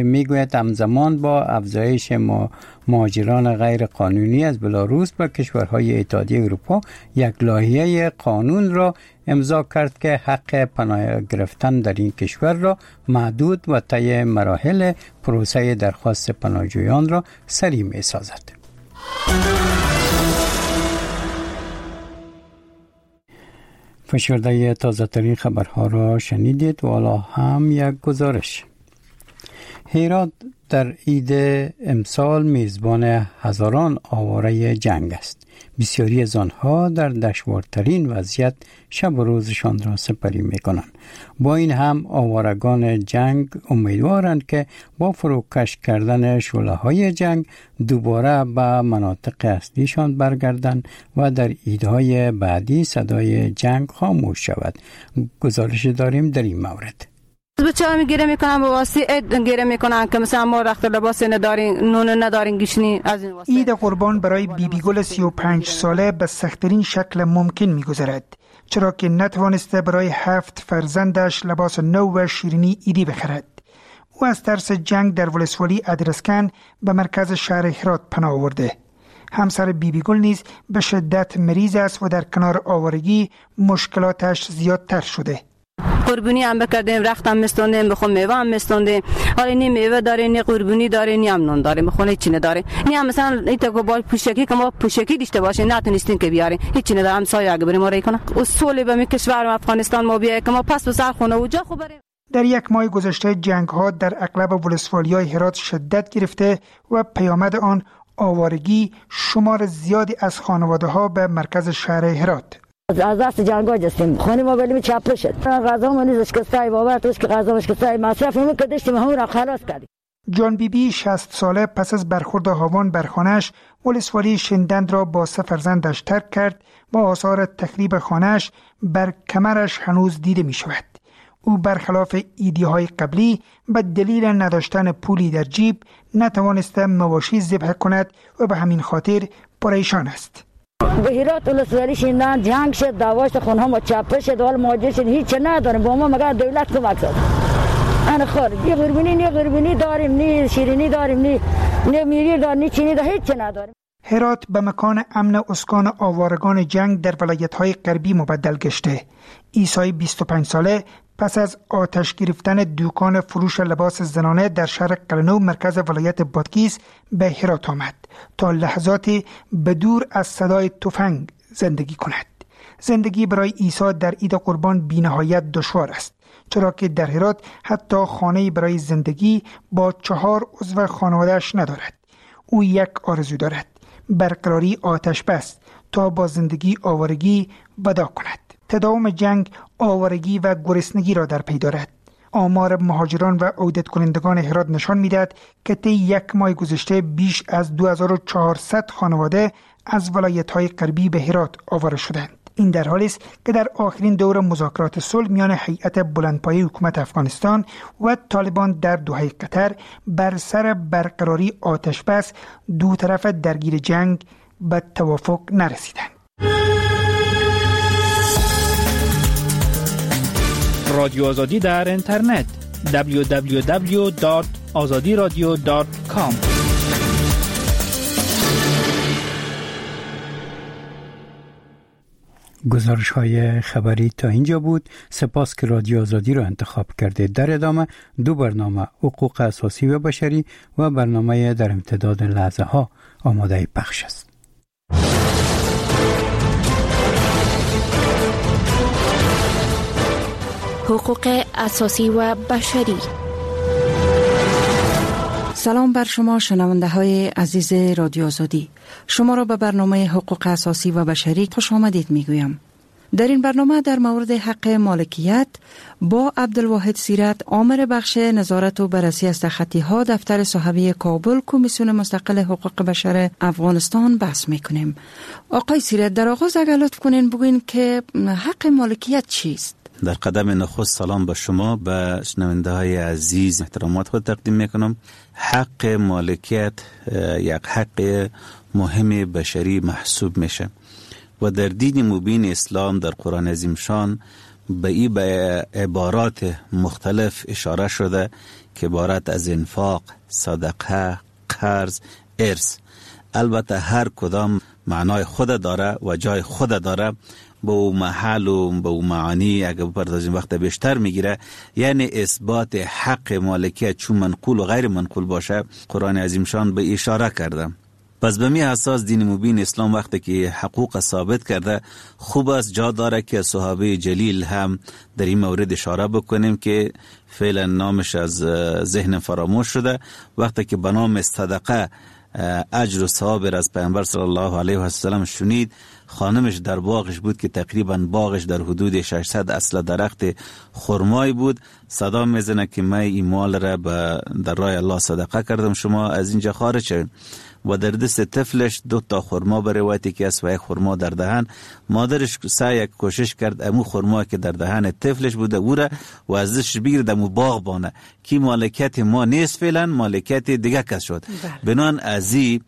افزایش مهاجران غیر قانونی از بلاروس به کشورهای اتحادیه اروپا یک لایحه قانون را امضا کرد که حق پناه گرفتن در این کشور را محدود و طی مراحل پروسه درخواست پناهجویان را سریع می‌سازد. فشرده تازه ترین خبرها را شنیدید و حالا هم یک گزارش. هرات در عید امسال میزبان هزاران آواره جنگ است. بسیاری از آنها در دشوارترین وضعیت شب و روزشان را سپری می‌کنند. با این هم آوارگان جنگ امیدوارند که با فروکش کردن شعله‌های جنگ دوباره به مناطق اصلیشان برگردند و در عیدهای بعدی صدای جنگ خاموش شود. گزارش داریم در این مورد. بچه ها گیره میکنن با واسه گیره میکنن که مثلا ما رخت لباس نداریم، نون نداریم، گشنی از این واسه. عید قربان برای بیبی گل 35 ساله به سخت‌ترین شکل ممکن میگذرد، چرا که نتوانسته برای 7 فرزندش لباس نو و شیرینی عیدی بخرد. او از ترس جنگ در ولسوالی ادرسکن به مرکز شهر هرات پناه آورده. همسر بیبی گل نیز به شدت مریض است و در کنار آوارگی مشکلاتش زیادتر شده. قربونی هم بکردیم، رختم مستوندیم، بخون میوه هم مستوندیم. حالا نی میوه داره، نی قربونی داره، نی هم نون داره، بخونه چی نداره. نی هم مثلا ایتا که با پوشکی که ما پوشکی داشته باشیم نتونستیم که بیاریم، هیچی نداره. همسایه اگه بریم آره کنه اصولی به می کشور افغانستان ما بیای که ما پس به سر خونه و جا خوب بریم. در یک ماه گذشته جنگ ها در اغلب ولسوالی‌های هرات شدت گرفته و پیامد آن آوارگی شمار زیادی از خانواده‌ها به مرکز شهر هرات. از دست جنگا جستیم خانه ما ولی چاپ شد. غذا ما نیست که استای باور توش که غذا که استای مصرف ما که داشتیم همون را خلاص کردیم. جان بیبی 60 ساله پس از برخورد هاوان بر خانه‌اش ولسوالی شندند را با 3 فرزندش ترک کرد و آثار تخریب خانه‌اش بر کمرش هنوز دیده می شود. او برخلاف ایدی‌های قبلی به دلیل نداشتن پولی در جیب نتوانسته مواشی ذبح کند و به همین خاطر پریشان است. به هرات ولسوالی شیندن جنگ شد، دعواش خونها ما چاپ شد، حال ماجر شد، هیچ نداریم با ما مگر دولت کمک کرد. انا خار یه قربونی داریم، نی شیرینی داریم، نی میری داریم، نی چینی داریم، هیچ نداریم. هرات به مکان امن اسکان آوارگان جنگ در ولایت‌های غربی مبدل گشته. عیسی 25 ساله پس از آتش گرفتن دکان فروش لباس زنانه در شهر قلنو مرکز ولایت بادغیس به هرات آمد تا لحظاتی به دور از صدای تفنگ زندگی کند. زندگی برای عیسی در عید قربان بی‌نهایت دشوار است، چرا که در هرات حتی خانه‌ای برای زندگی با 4 عضو خانواده‌اش ندارد. او یک آرزو دارد: برقراری آتش بس تا با زندگی آوارگی ودا کند. تداوم جنگ آوارگی و گرسنگی را در پی دارد. آمار مهاجران و عودت کنندگان هرات نشان می‌دهد که طی یک ماه گذشته بیش از 2400 خانواده از ولایت‌های غربی به هرات آواره شدند. این در حالی است که در آخرین دور مذاکرات صلح میان هیئت بلندپایه حکومت افغانستان و طالبان در دوحه قطر بر سر برقراری آتش بس دو طرف درگیر جنگ به توافق نرسیدند. رادیو آزادی در اینترنت www.azadiradio.com. گزارش های خبری تا اینجا بود. سپاس که رادیو آزادی را انتخاب کرده. در ادامه 2 برنامه حقوق اساسی و بشری و برنامه در امتداد لحظه ها آماده پخش است. حقوق اساسی و بشری. سلام بر شما شنونده های عزیز رادیو آزادی. شما را به برنامه حقوق اساسی و بشری خوش آمدید می گویم. در این برنامه در مورد حق مالکیت با عبدالواحد سیرت، آمر بخش نظارت و بررسی از تخطی ها دفتر صحوی کابل کمیسیون مستقل حقوق بشر افغانستان بحث می کنیم. آقای سیرت، در آغاز اگر لطف کنین بگوین که حق مالکیت چیست؟ در قدم نخست سلام به شما، به شنونده های عزیز احترامات خود تقدیم میکنم. حق مالکیت یک حق مهم بشری محسوب میشه و در دین مبین اسلام در قرآن عظیم شان به این به عبارات مختلف اشاره شده که عبارت از انفاق، صدقه، قرض، ارث. البته هر کدام معنای خود داره و جای خود داره، با او محل و با او معانی اگه بپردازیم وقت بیشتر میگیره. یعنی اثبات حق مالکیت چون منقول و غیر منقول باشه قرآن عظیم شان به اشاره کرده. پس به می اساس دین مبین اسلام وقتی که حقوق ثابت کرده، خوب است جا داره که صحابه جلیل هم در این مورد اشاره بکنیم که فعلا نامش از ذهن فراموش شده. وقتی که به نام صدقه اجر و ثواب از پیامبر صلی الله علیه و سلم شنید، خانمش در باغش بود که تقریبا باغش در حدود 600 اصل درخت خرمای بود. صدا میزنه که من این مال را در راه الله صدقه کردم، شما از اینجا خارج شوید. و در دست طفلش 2 تا خرما به روایتی که است و 1 خرما در دهن. مادرش سعی کوشش کرد امو خرما که در دهن طفلش بوده او را و ازش بگیرد امو باغ بانه که مالکیت ما نیست، فعلا مالکیت دیگه کس شد. بنان ازی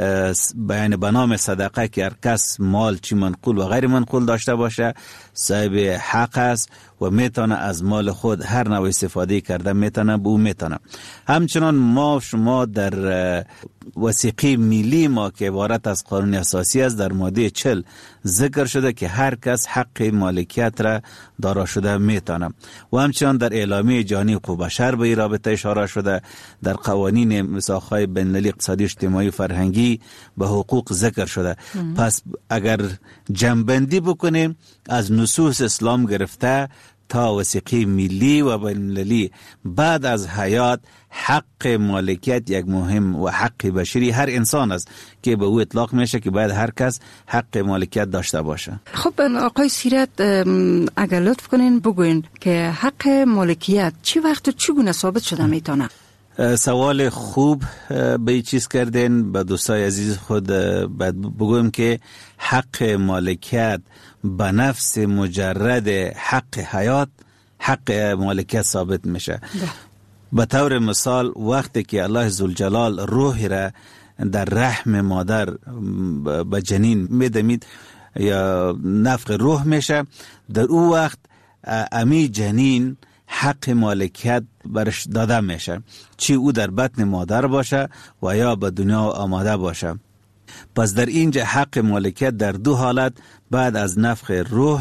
بیان به نام صدقه که هر کس مال چی منقول و غیر منقول داشته باشه صاحب حق است و میتونه از مال خود هر نوع استفاده کرده میتونه به او میتونه. همچنان ما شما در وثیقه ملی ما که عبارت از قانون اساسی است در ماده 40 ذکر شده که هر کس حق مالکیت را دارا شده میتونه و همچنان در اعلامیه جهانی حقوق بشر به این رابطه اشاره شده، در قوانین میثاق‌های بین‌المللی اقتصادی اجتماعی و فرهنگی به حقوق ذکر شده. پس اگر جمع‌بندی بکنیم از نصوص اسلام گرفته تا وثیقه ملی و بین‌المللی بعد از حیات حق مالکیت یک مهم و حق بشری هر انسان است که به او اطلاق میشه که باید هر کس حق مالکیت داشته باشه. خب آقای سیرت اگر لطف کنین بگوین که حق مالکیت چی وقت و چگونه ثابت شده میتونه؟ سوال خوب به این چیز کردین. به دوستای عزیز خود بگویم که حق مالکیت به نفس مجرد حق حیات حق مالکیت ثابت میشه. به طور مثال وقتی که الله ذوالجلال روح را در رحم مادر به جنین میدمید یا نفخ روح میشه، در او وقت امی جنین حق مالکیت برش داده میشه، چی او در بطن مادر باشه و یا به دنیا آماده باشه. پس در اینجا حق مالکیت در 2 حالت بعد از نفخ روح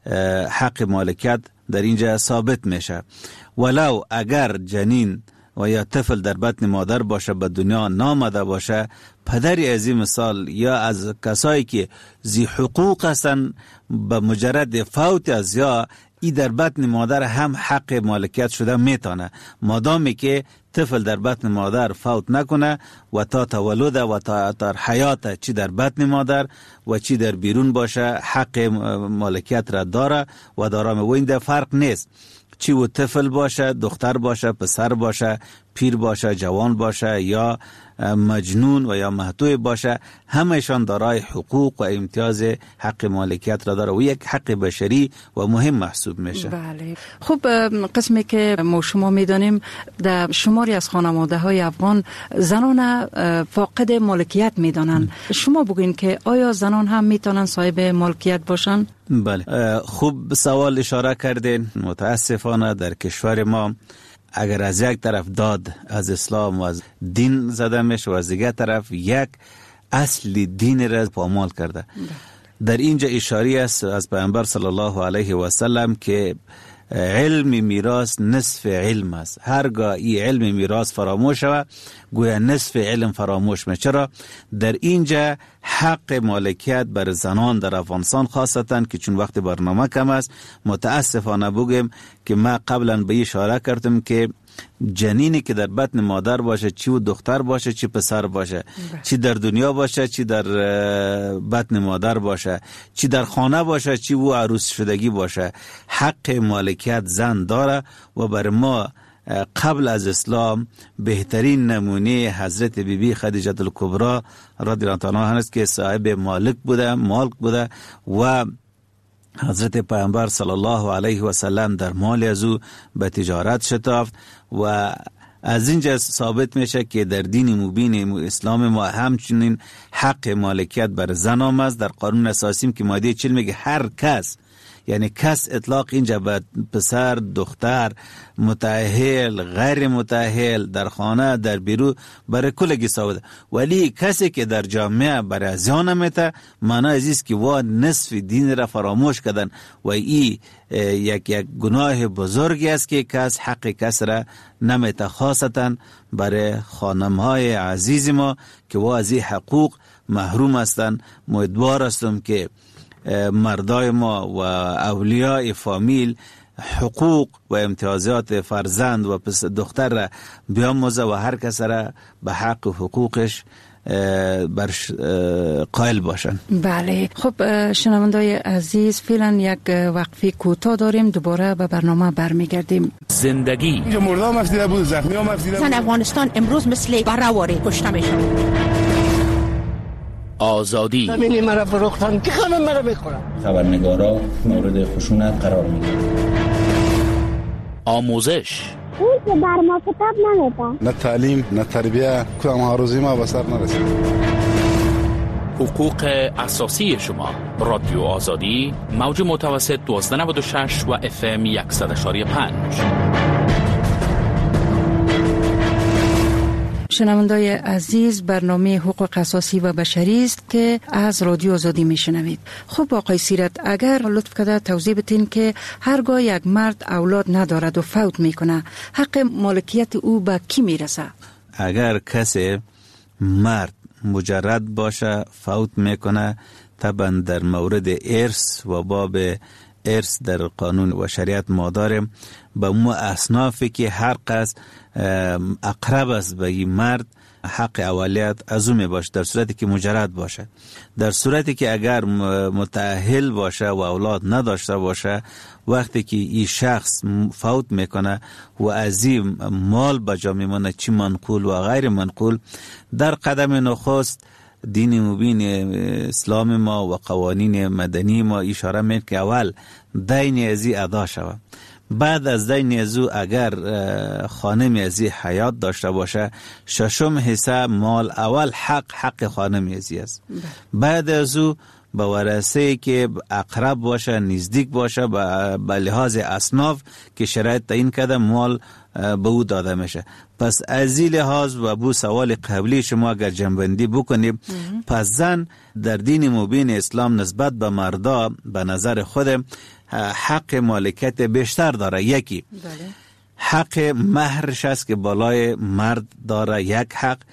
حق مالکیت در اینجا ثابت میشه. ولو اگر جنین و یا طفل در بطن مادر باشه به دنیا نامده باشه، پدری از این مثال یا از کسایی که ذی حقوق هستن به مجرد فوت از یا ای در بطن مادر هم حق مالکیت شده میتونه، مادامی که طفل در بطن مادر فوت نکنه و تا تولد و تا حیات چی در بطن مادر و چی در بیرون باشه حق مالکیت را داره و دارم و این در فرق نیست، چی و طفل باشه، دختر باشه، پسر باشه، پیر باشه، جوان باشه یا مجنون و یا محتوی باشه، همهشان دارای حقوق و امتیاز حق مالکیت را داره و یک حق بشری و مهم محسوب میشه. بله. خب قسمی که ما شما میدانیم در شماری از خانواده های افغان زنان فاقد مالکیت میدانن. شما بگوین که آیا زنان هم میتونن صاحب مالکیت باشن؟ بله، خوب سوال اشاره کردین. متاسفانه در کشور ما اگر از یک طرف داد از اسلام و از دین زده میشه و از دیگر طرف یک اصل دین را پامال کرده. در اینجا اشاره است از پیامبر صلی الله علیه و سلم که علم میراث نصف علم است. هرگاه این علم میراث فراموش شود گویا نصف علم فراموش میشه. چرا؟ در اینجا حق مالکیت بر زنان در افغانستان خاصتا که چون وقت برنامه کم است متاسفانه بگم که ما قبلا به اشاره کردم که جنینی که در بطن مادر باشه، چی و دختر باشه چی پسر باشه، چی در دنیا باشه چی در بطن مادر باشه، چی در خانه باشه چی و عروس شدگی باشه، حق مالکیت زن داره. و بر ما قبل از اسلام بهترین نمونه حضرت بیبی خدیجه الکبری رضی الله عنها است که صاحب مالک بوده و حضرت پیامبر صلی الله علیه و سلم در مال از او به تجارت شتافت و از اینجا ثابت میشه که در دین مبین اسلام ما همچنین حق مالکیت بر زن است. در قانون اساسی که ماده 40 میگه هر کس، یعنی کس اطلاق اینجا به پسر، دختر، متأهل، غیر متأهل، در خانه، در بیرون برای کلگی ثابته. ولی کسی که در جامعه برای زیان میته معنی عزیز که وا نصف دین را فراموش کردن و این یک گناه بزرگی است که کس حق کس را نمیته، خاصتا برای خانمهای عزیز ما که وا از این حقوق محروم هستند. امیدوار هستم که مردای ما و اولیاء فامیل حقوق و امتیازات فرزند و دختر را بیاموزه و هر کس را به حق و حقوقش برش قائل باشن. بله، خب شنوندای عزیز، فعلا یک وقفه کوتاه داریم، دوباره به برنامه برمیگردیم. زندگی مرده هم افزیده بود، زخمی هم افزیده بود. افغانستان امروز مثل بره‌واره کشته میشه. آزادی همینی مرا فروختن که همه مرا بخورن. خبرنگارا مورد خشونت قرار میگیرن. آموزش اون که بر ما کتاب نمیده. نه تعلیم نه تربیه، کدام هاروزی ما به سر نرسید. حقوق اساسی شما. رادیو آزادی، موج متوسط 1296 و FM 100.5. شنوندای عزیز، برنامه حقوق اساسی و بشری است که از رادیو آزادی میشنوید. خب آقای سیرت، اگر لطف کرده توضیح بدین که هرگاه یک مرد اولاد ندارد و فوت میکنه، حق مالکیت او به کی میرسه؟ اگر کسی مرد مجرد باشه فوت میکنه، طبعا در مورد ارث و باب ارث در قانون و شریعت ما داریم به مو اصنافی که هر قصد اقرب است به این مرد حق اولیت از او می باشه، در صورتی که مجرد باشه. در صورتی که اگر متأهل باشه و اولاد نداشته باشه، وقتی که این شخص فوت میکنه و از این مال بجا میمونه، چی منقول و غیر منقول، در قدم نخست دین مبین اسلام ما و قوانین مدنی ما اشاره میکنه که اول دین ازی ادا شود. بعد از دین ازو اگر خانم ازی حیات داشته باشه، ششم حصه مال اول حق خانم ازی است. بعد ازو به ورثه که اقرب باشه، نزدیک باشه، به لحاظ اصناف که شرایط تعیین کرده مال به او داده میشه. پس از این لحاظ و بو سوال قبلی شما اگر جنبندی بکنیم، پس زن در دین مبین اسلام نسبت به مردا به نظر خود حق مالکیت بیشتر داره. یکی حق مهرش است که بالای مرد داره، یک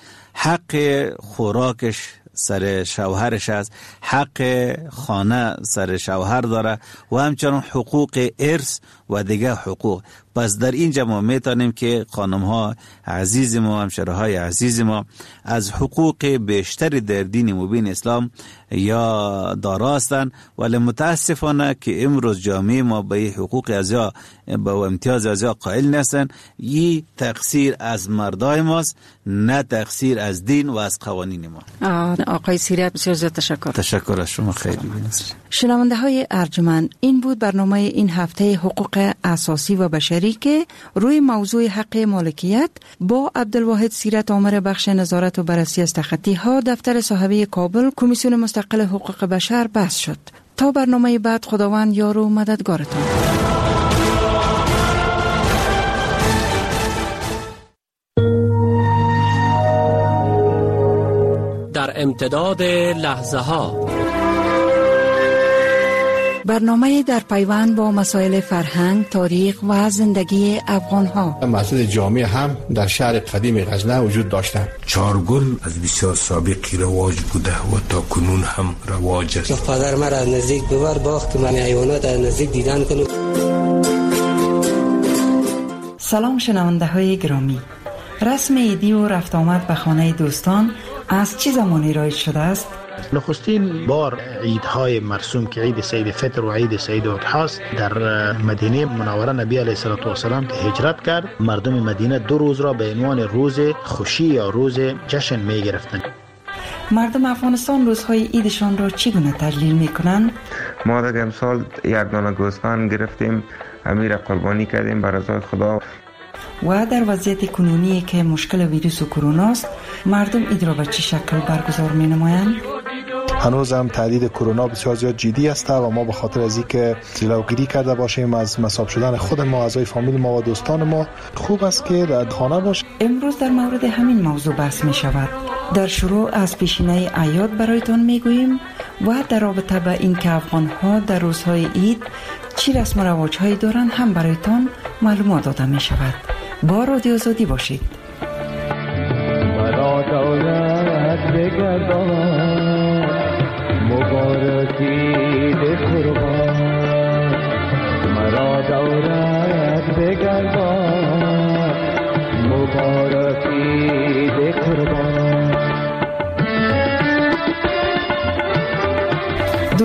حق خوراکش سر شوهرش است، حق خانه سر شوهر داره و همچنان حقوق ارث و دیگه حقوق. پس در اینجا ما میتونیم که خانم ها عزیز ما، همشره های عزیز ما از حقوق بیشتری در دین مبین اسلام یا داراستن، ولی متاسفانه که امروز جامعه ما به حقوق ازیا به امتیاز ازیا قائل نیستن. این تقصیر از مردای ماست، نه تقصیر از دین و از قوانین ما. آقای سیرت بسیار زیاد تشکر. تشکر از شما، خیلی بینست. شنونده های ارجمند، این بود برنامه این هفته حقوق اساسی و بشری که روی موضوع حق مالکیت با عبدالواحد سیرت آمر بخش نظارت و بررسی از تخطی ها دفتر صاحبه کابل کمیسیون مستقل حقوق بشر بحث شد. تا برنامه بعد، خداوند یار و مددگارتان. در امتداد لحظه ها، برنامه در پیوند با مسائل فرهنگ، تاریخ و زندگی افغان ها. مسجد جامع هم در شهر قدیم غزنه وجود داشتند. چارگل از بسیار سابقی رواج بوده و تا کنون هم رواج است. پدر مرا از نزدیک ببر، باخت من حیوانات از نزدیک دیدن کنم. سلام شنونده های گرامی، رسم عیدی و رفت آمد به خانه دوستان از چه زمانی رایج شده است؟ نخستین بار عیدهای مرسوم که عید سید فطر و عید سید اضحی در مدینه منوره نبی علیه السلام که هجرت کرد، مردم مدینه 2 روز را به عنوان روز خوشی یا روز جشن می گرفتند. مردم افغانستان روزهای عیدشان را چگونه تجلیل می کنند؟ ما در امسال 1 دانه گوسفند گرفتیم، امیر قربانی کردیم بر رضای خدا. و در وضعیت کنونی که مشکل ویروس کرونا است، مردم عید را به چه شکل برگزار می نمایند؟ هنوز هم تهدید کرونا بسیار زیاد جدی است و ما به خاطر از اینکه جلوگیری کرده باشیم از مصاب شدن خود ما، اعضای فامیل ما و دوستان ما، خوب است که در خانه باشیم. امروز در مورد همین موضوع بحث می شود. در شروع از پیشینه اعیاد برایتان می گوییم و در رابطه به این که افغان ها در روزهای عید چی رسم و رواج هایی دارند هم برایتان معلومات داده می شود. با رادیو آزادی باشید. مرا دولت بگردان، مبارکی به قربان. مرا دولت بگردان، مبارکی به قربان.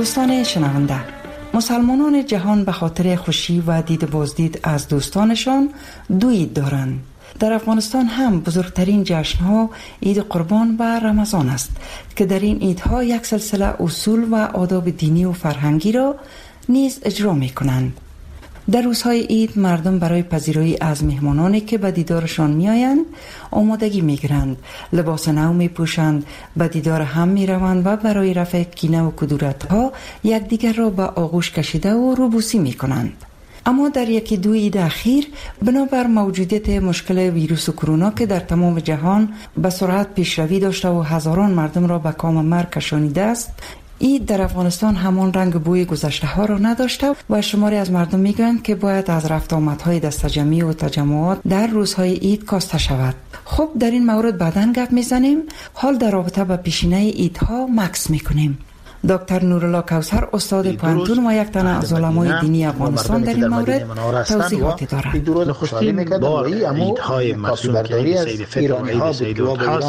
دوستان شنونده، مسلمانان جهان به خاطر خوشی و دید بازدید از دوستانشان دو عید دارند. در افغانستان هم بزرگترین جشنها عید قربان و رمضان است که در این عیدها یک سلسله اصول و آداب دینی و فرهنگی را نیز اجرا می کنند. در روزهای عید مردم برای پذیرایی از مهمانانی که به دیدارشان می آیند آمادگی می گیرند، لباس نو می پوشند، به دیدار هم می روند و برای رفع کینه و کدورت ها یکدیگر را به آغوش کشیده و روبوسی می کنند. اما در یکی دو عید اخیر بنابر موجودیت مشکل ویروس کرونا که در تمام جهان به سرعت پیشروی داشته و هزاران مردم را به کام مرگ کشانیده است، عید در افغانستان همان رنگ بوی گذشته ها را نداشته و شماری از مردم میگویند که باید از رفت آمدهای دست جمعی و تجمعات در روزهای عید کاسته شود. خب در این مورد بعداً گپ میزنیم. حال در رابطه با پیشینه عیدها مکس میکنیم. دکتر نورالله کوثر استاد پوهنتون و یک تنه از علمای دینی افغانستان در این مورد توضیحاتی دارند. نخستین بار عیدهای مرسوم که عید سید فطر و عید سید الاضحی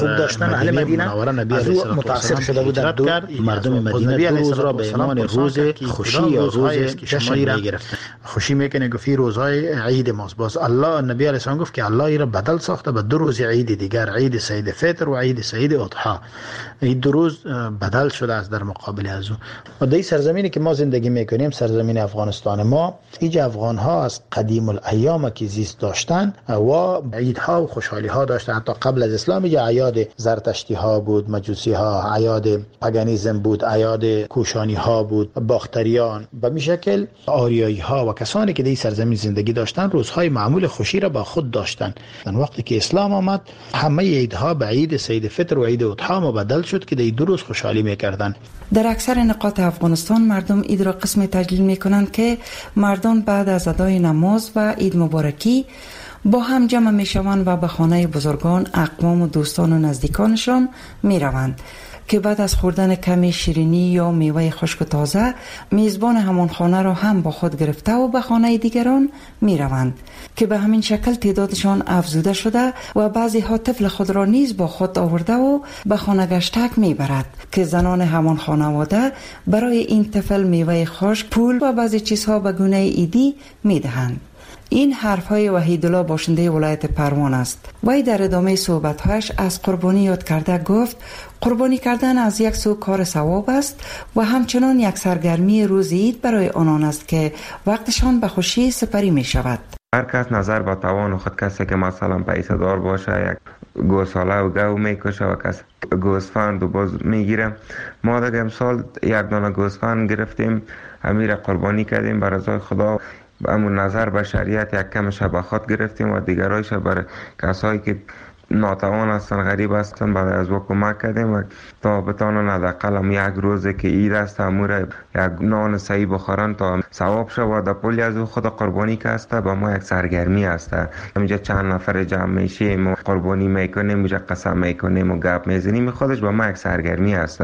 در مدینه منوره نبی علیه السلام شده بود. مردم مدینه دو روز را به عنوان روز خوشی یا روز جشن می‌گرفتند. خوشی میکنه گفتی روزهای عید ماست. باز الله نبی علیه السلام گفت که الله این را بدل ساخته به دو روز عید دیگر، عید سید فطر و عید سید الاضحی. این دو روز بدل شده است در مقابل از اون. و در سرزمینی که ما زندگی میکنیم، سرزمین افغانستان ما، ایج افغان ها از قدیم الایام که زیست داشتن و عیدها و خوشحالی ها داشتن. حتی قبل از اسلام یا اعیاد زرتشتی ها بود، مجوسی ها، اعیاد پاگانیسم بود، اعیاد کوشانی ها بود، باختریان، به می شکل آریایی ها و کسانی که در سرزمین زندگی داشتن روزهای معمول خوشی را با خود داشتن. در وقتی که اسلام آمد همه عیدها به عید سید فطر و عید الاضحی مبدل شد که در دو روز خوشحالی میکردن. در اکثر نقاط افغانستان مردم عید را قسم تجلیل می کنند که مردم بعد از ادای نماز و عید مبارکی با هم جمع می شوند و به خانه بزرگان، اقوام و دوستان و نزدیکانشان می روند که بعد از خوردن کمی شیرینی یا میوه خشک و تازه میزبان همان خانه را هم با خود گرفته و به خانه دیگران می روند که به همین شکل تعدادشان افزوده شده و بعضی ها طفل خود را نیز با خود آورده و به خانه گشتک می برد که زنان همان خانواده برای این طفل میوه خشک، پول و بعضی چیزها به گونه ایدی می دهند. این حرفهای وحیدالله باشنده ولایت پروان است. وی در ادامه صحبتهایش از قربانی یاد کرده گفت قربانی کردن از یک سو کار ثواب است و همچنان یک سرگرمی روز عید برای آنان است که وقتشان به خوشی سپری می شود. هر کس نظر به توان خود، کسی که مثلا پیسه دار باشه یک گوساله و گو میکشه و کس گوسفند و باز میگیره. ما دیگه امسال یک دانه گوسفند گرفتیم، امیر قربانی کردیم بر رضای خدا. همون نظر به شریعت یک کمش به خود گرفتیم و دیگرایش بر کسایی که ناتوان هستن، غریب هستن، بعد از او کمک کردیم و تا بتانن حداقل هم یک روزه که عید است امور یک نان صحیح بخورن تا ثواب شه و در پولی از او خود قربانی که است با ما یک سرگرمی است. اینجا چند نفر جمع میشیم و قربانی میکنیم، اینجا قسم میکنیم و گپ میزنیم، خودش با ما یک سرگرمی است.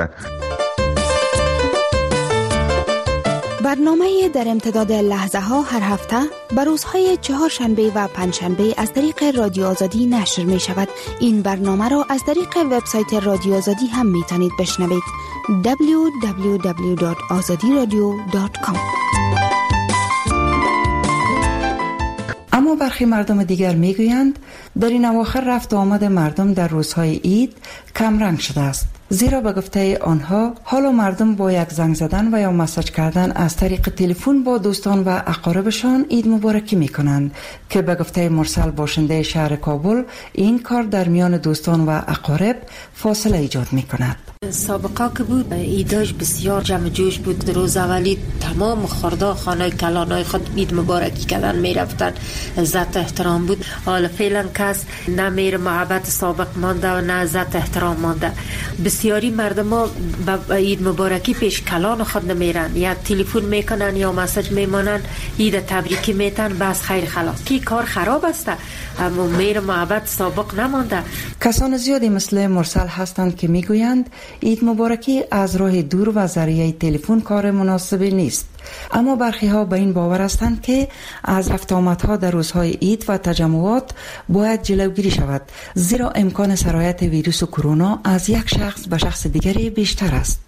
برنامه در امتداد لحظه ها هر هفته بر روزهای چهارشنبه و پنجشنبه از طریق رادیو آزادی نشر می شود. این برنامه را از طریق وبسایت رادیو آزادی هم می توانید بشنوید. www.azadiradio.com. اما برخی مردم دیگر می گویند در این اواخر رفت و آمد مردم در روزهای عید کم رنگ شده است. زیرا به گفته آنها حالا مردم با یک زنگ زدن و یا مساج کردن از طریق تلفن با دوستان و اقاربشان عید مبارکی می کنند که به گفته مرسل باشنده شهر کابل این کار در میان دوستان و اقارب فاصله ایجاد می کند. سابقه که بود عیداش بسیار جمع جوش بود. روز اولی تمام خورده خانه کلانای خود عید مبارکی کردن می رفتن، عزت احترام بود. حالا فعلا کس نه میر محبت سابق مانده و نه عزت احترام مانده. بسیاری مردم ها به عید مبارکی پیش کلان خود نمیرن، یا تلفن میکنن یا مساج میمانن، عید تبریکی میتن، بس خیر خلاص. کی کار خراب است، اما میر محبت سابق نمانده. کسان زیادی مثل مرسل هستند که میگویند عید مبارکی از راه دور و ذریعه تلفن کار مناسبی نیست. اما برخی ها به این باور هستند که از رفت آمدها در روزهای عید و تجمعات باید جلوگیری شود، زیرا امکان سرایت ویروس کرونا از یک شخص به شخص دیگری بیشتر است.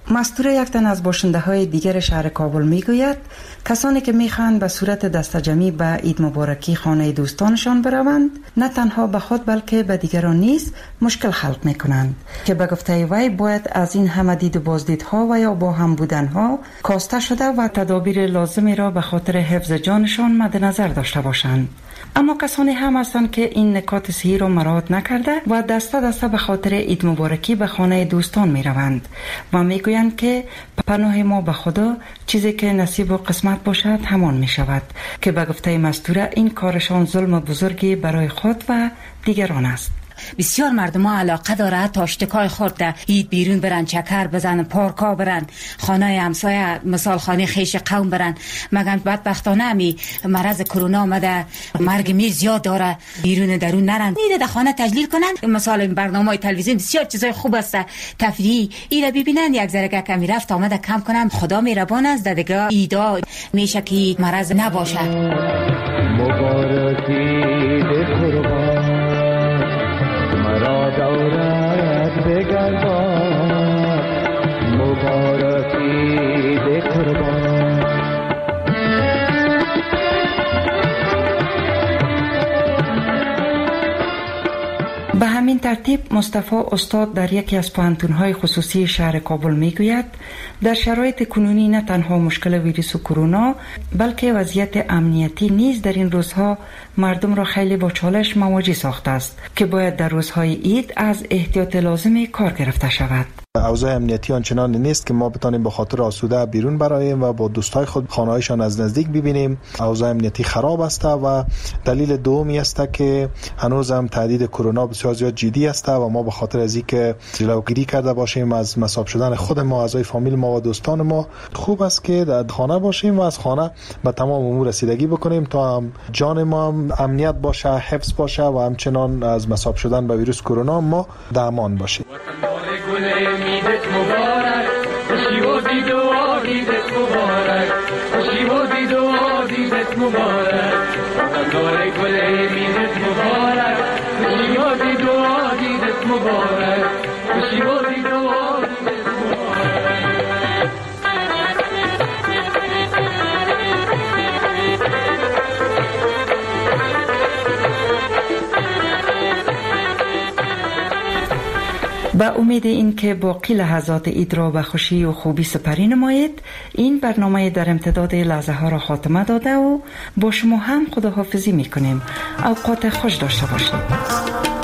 مستوره یک تن از باشنده های دیگر شهر کابل میگوید کسانی که میخواهند به صورت دستجمعی به عید مبارکی خانه دوستانشان بروند نه تنها به خود بلکه به دیگران نیز مشکل خلق میکنند که به گفته وی باید از این همه دید و بازدیدها و یا با هم بودنها کاسته شده و تدابیر لازمی را به خاطر حفظ جانشان مد نظر داشته باشند. اما کسانی هم هستند که این نکات صحی را مراعات نکرده و دسته به خاطر عید مبارکی به خانه دوستان می روند و می گویند که پناه ما به خدا چیزی که نصیب و قسمت باشد همان می شود که به گفته مستوره این کارشان ظلم بزرگی برای خود و دیگران است. بسیار مردم ها علاقه داره تا اشتکای خورده اید بیرون برن، چکر بزنن، پارکا برن، خانه همسایه مثال خانه خیش قوم برن. مگر بدبختانه همی مرض کرونا آمده، مرگ میر زیاد داره، بیرون درون نرن، ایده در خانه تجلیل کنن. مثلا برنامه‌های تلویزیون بسیار چیزای خوب است، تفریحی ایده ببینن، یک ذره کمی رفت آمده کم کنن. خدا مهربان است، دیگه ایدا میشه که مرض نباشه. مبارکی دورت بگردان، مبارکی ده قربان. به همین ترتیب مصطفی استاد در یکی از پوهنتون‌های خصوصی شهر کابل میگوید در شرایط کنونی نه تنها مشکل ویروس کرونا بلکه وضعیت امنیتی نیز در این روزها مردم را خیلی با چالش مواجه ساخته است که باید در روزهای عید از احتیاط لازم کار گرفته شود. اوضاع امنیتی آنچنان نیست که ما بتانیم به خاطر آسوده بیرون براییم و با دوستای خود خانه‌هایشان از نزدیک ببینیم. اوضاع امنیتی خراب است و دلیل دومی است که هنوز هم تهدید کرونا بسیار زیاد جدی است و ما به خاطر از اینکه جلوگیری کرده باشیم از مصاب شدن خود ما، اعضای فامیل ما و دوستان ما، خوب است که در خانه باشیم و از خانه به تمام امور رسیدگی بکنیم تا هم جان ما هم امنیت باشه، حفظ باشه و همچنان از مصاب شدن به ویروس کرونا ما در امان باشیم. عیدت مبارک، خوشی و دید و عیدت مبارک، خوشی و دید و عیدت مبارک، وطندار گل عیدت مبارک، خوشی و دید و عیدت مبارک، خوشی و دید و عیدت با امید این که باقی لحظات عید را به خوشی و خوبی سپری نمایید، این برنامه در امتداد لحظه ها را خاتمه داده و با شما هم خداحافظی میکنیم. اوقات خوش داشته باشید.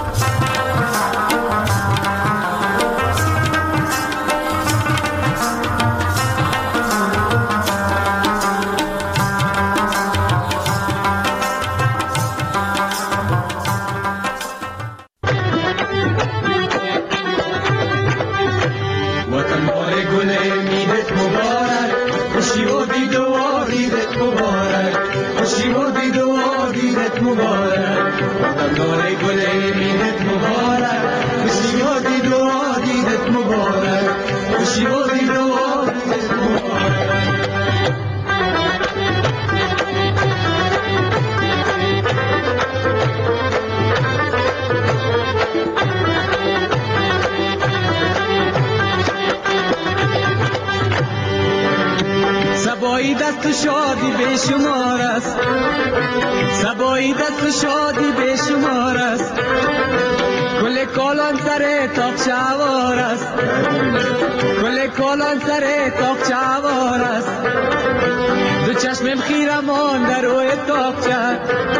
سبایی دست شادی به شمار است، سبایی دست شادی به شمار است، گل کالان سر تاقچه وار است، گل کالان سر تاقچه وار است، دو چشمم خیرمان در روی تاقچه،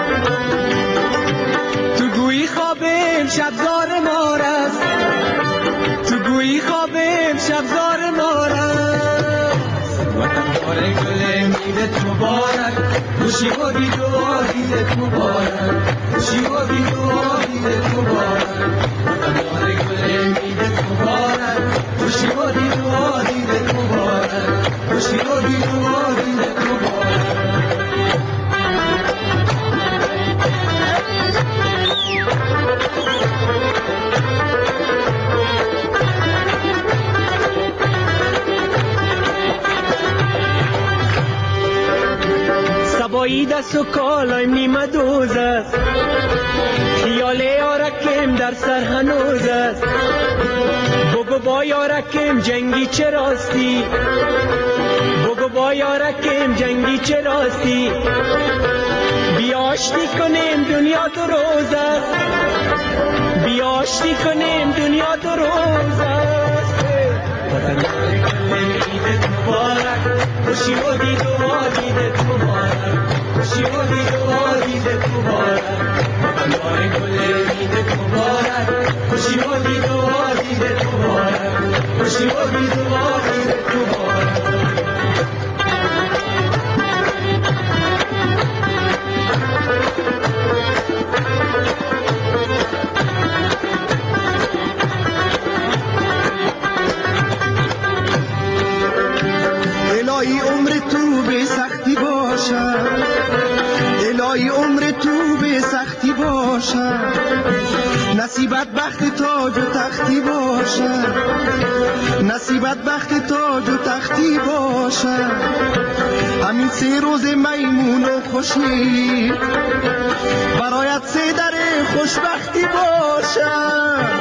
تو گویی خوابم شبزار مار است، تو گویی خوابم شبزار مار است. وطن گل عیدت مبارک، خوشی و دید و عیدت مبارک، خوشی و دید و عیدت مبارک، وطن گل عیدت مبارک، خوشی و دید و عیدت مبارک، خوشی و دید و عیدت مبارک. سبایی دست و کالایم نیمه دوز است، خیال یارکم در سر هنوز است، بگو با یارکم جنگی چه راستی، بگو با یارکم جنگی چه راستی، بیاشتی کنیم دنیا دو روز است، بیاشتی کنیم دنیا دو روز است. وطن عید مبارک، خوشی و دید و دیدت مبارک، خوشی و دید و دیدت مبارک. وطن گل عیدت مبارک، خوشی و دید و دیدت مبارک، خوشی و دید و دیدت مبارک. الهی عمر تو به سختی باشه، الهی عمر تو به سختی باشه، نصیبت بخت تاج و تختی باشه، نصیبت بخت تاج و تختی باشه. همین 3 روز میمون و خوشی برایت 3 در خوشبختی باشه.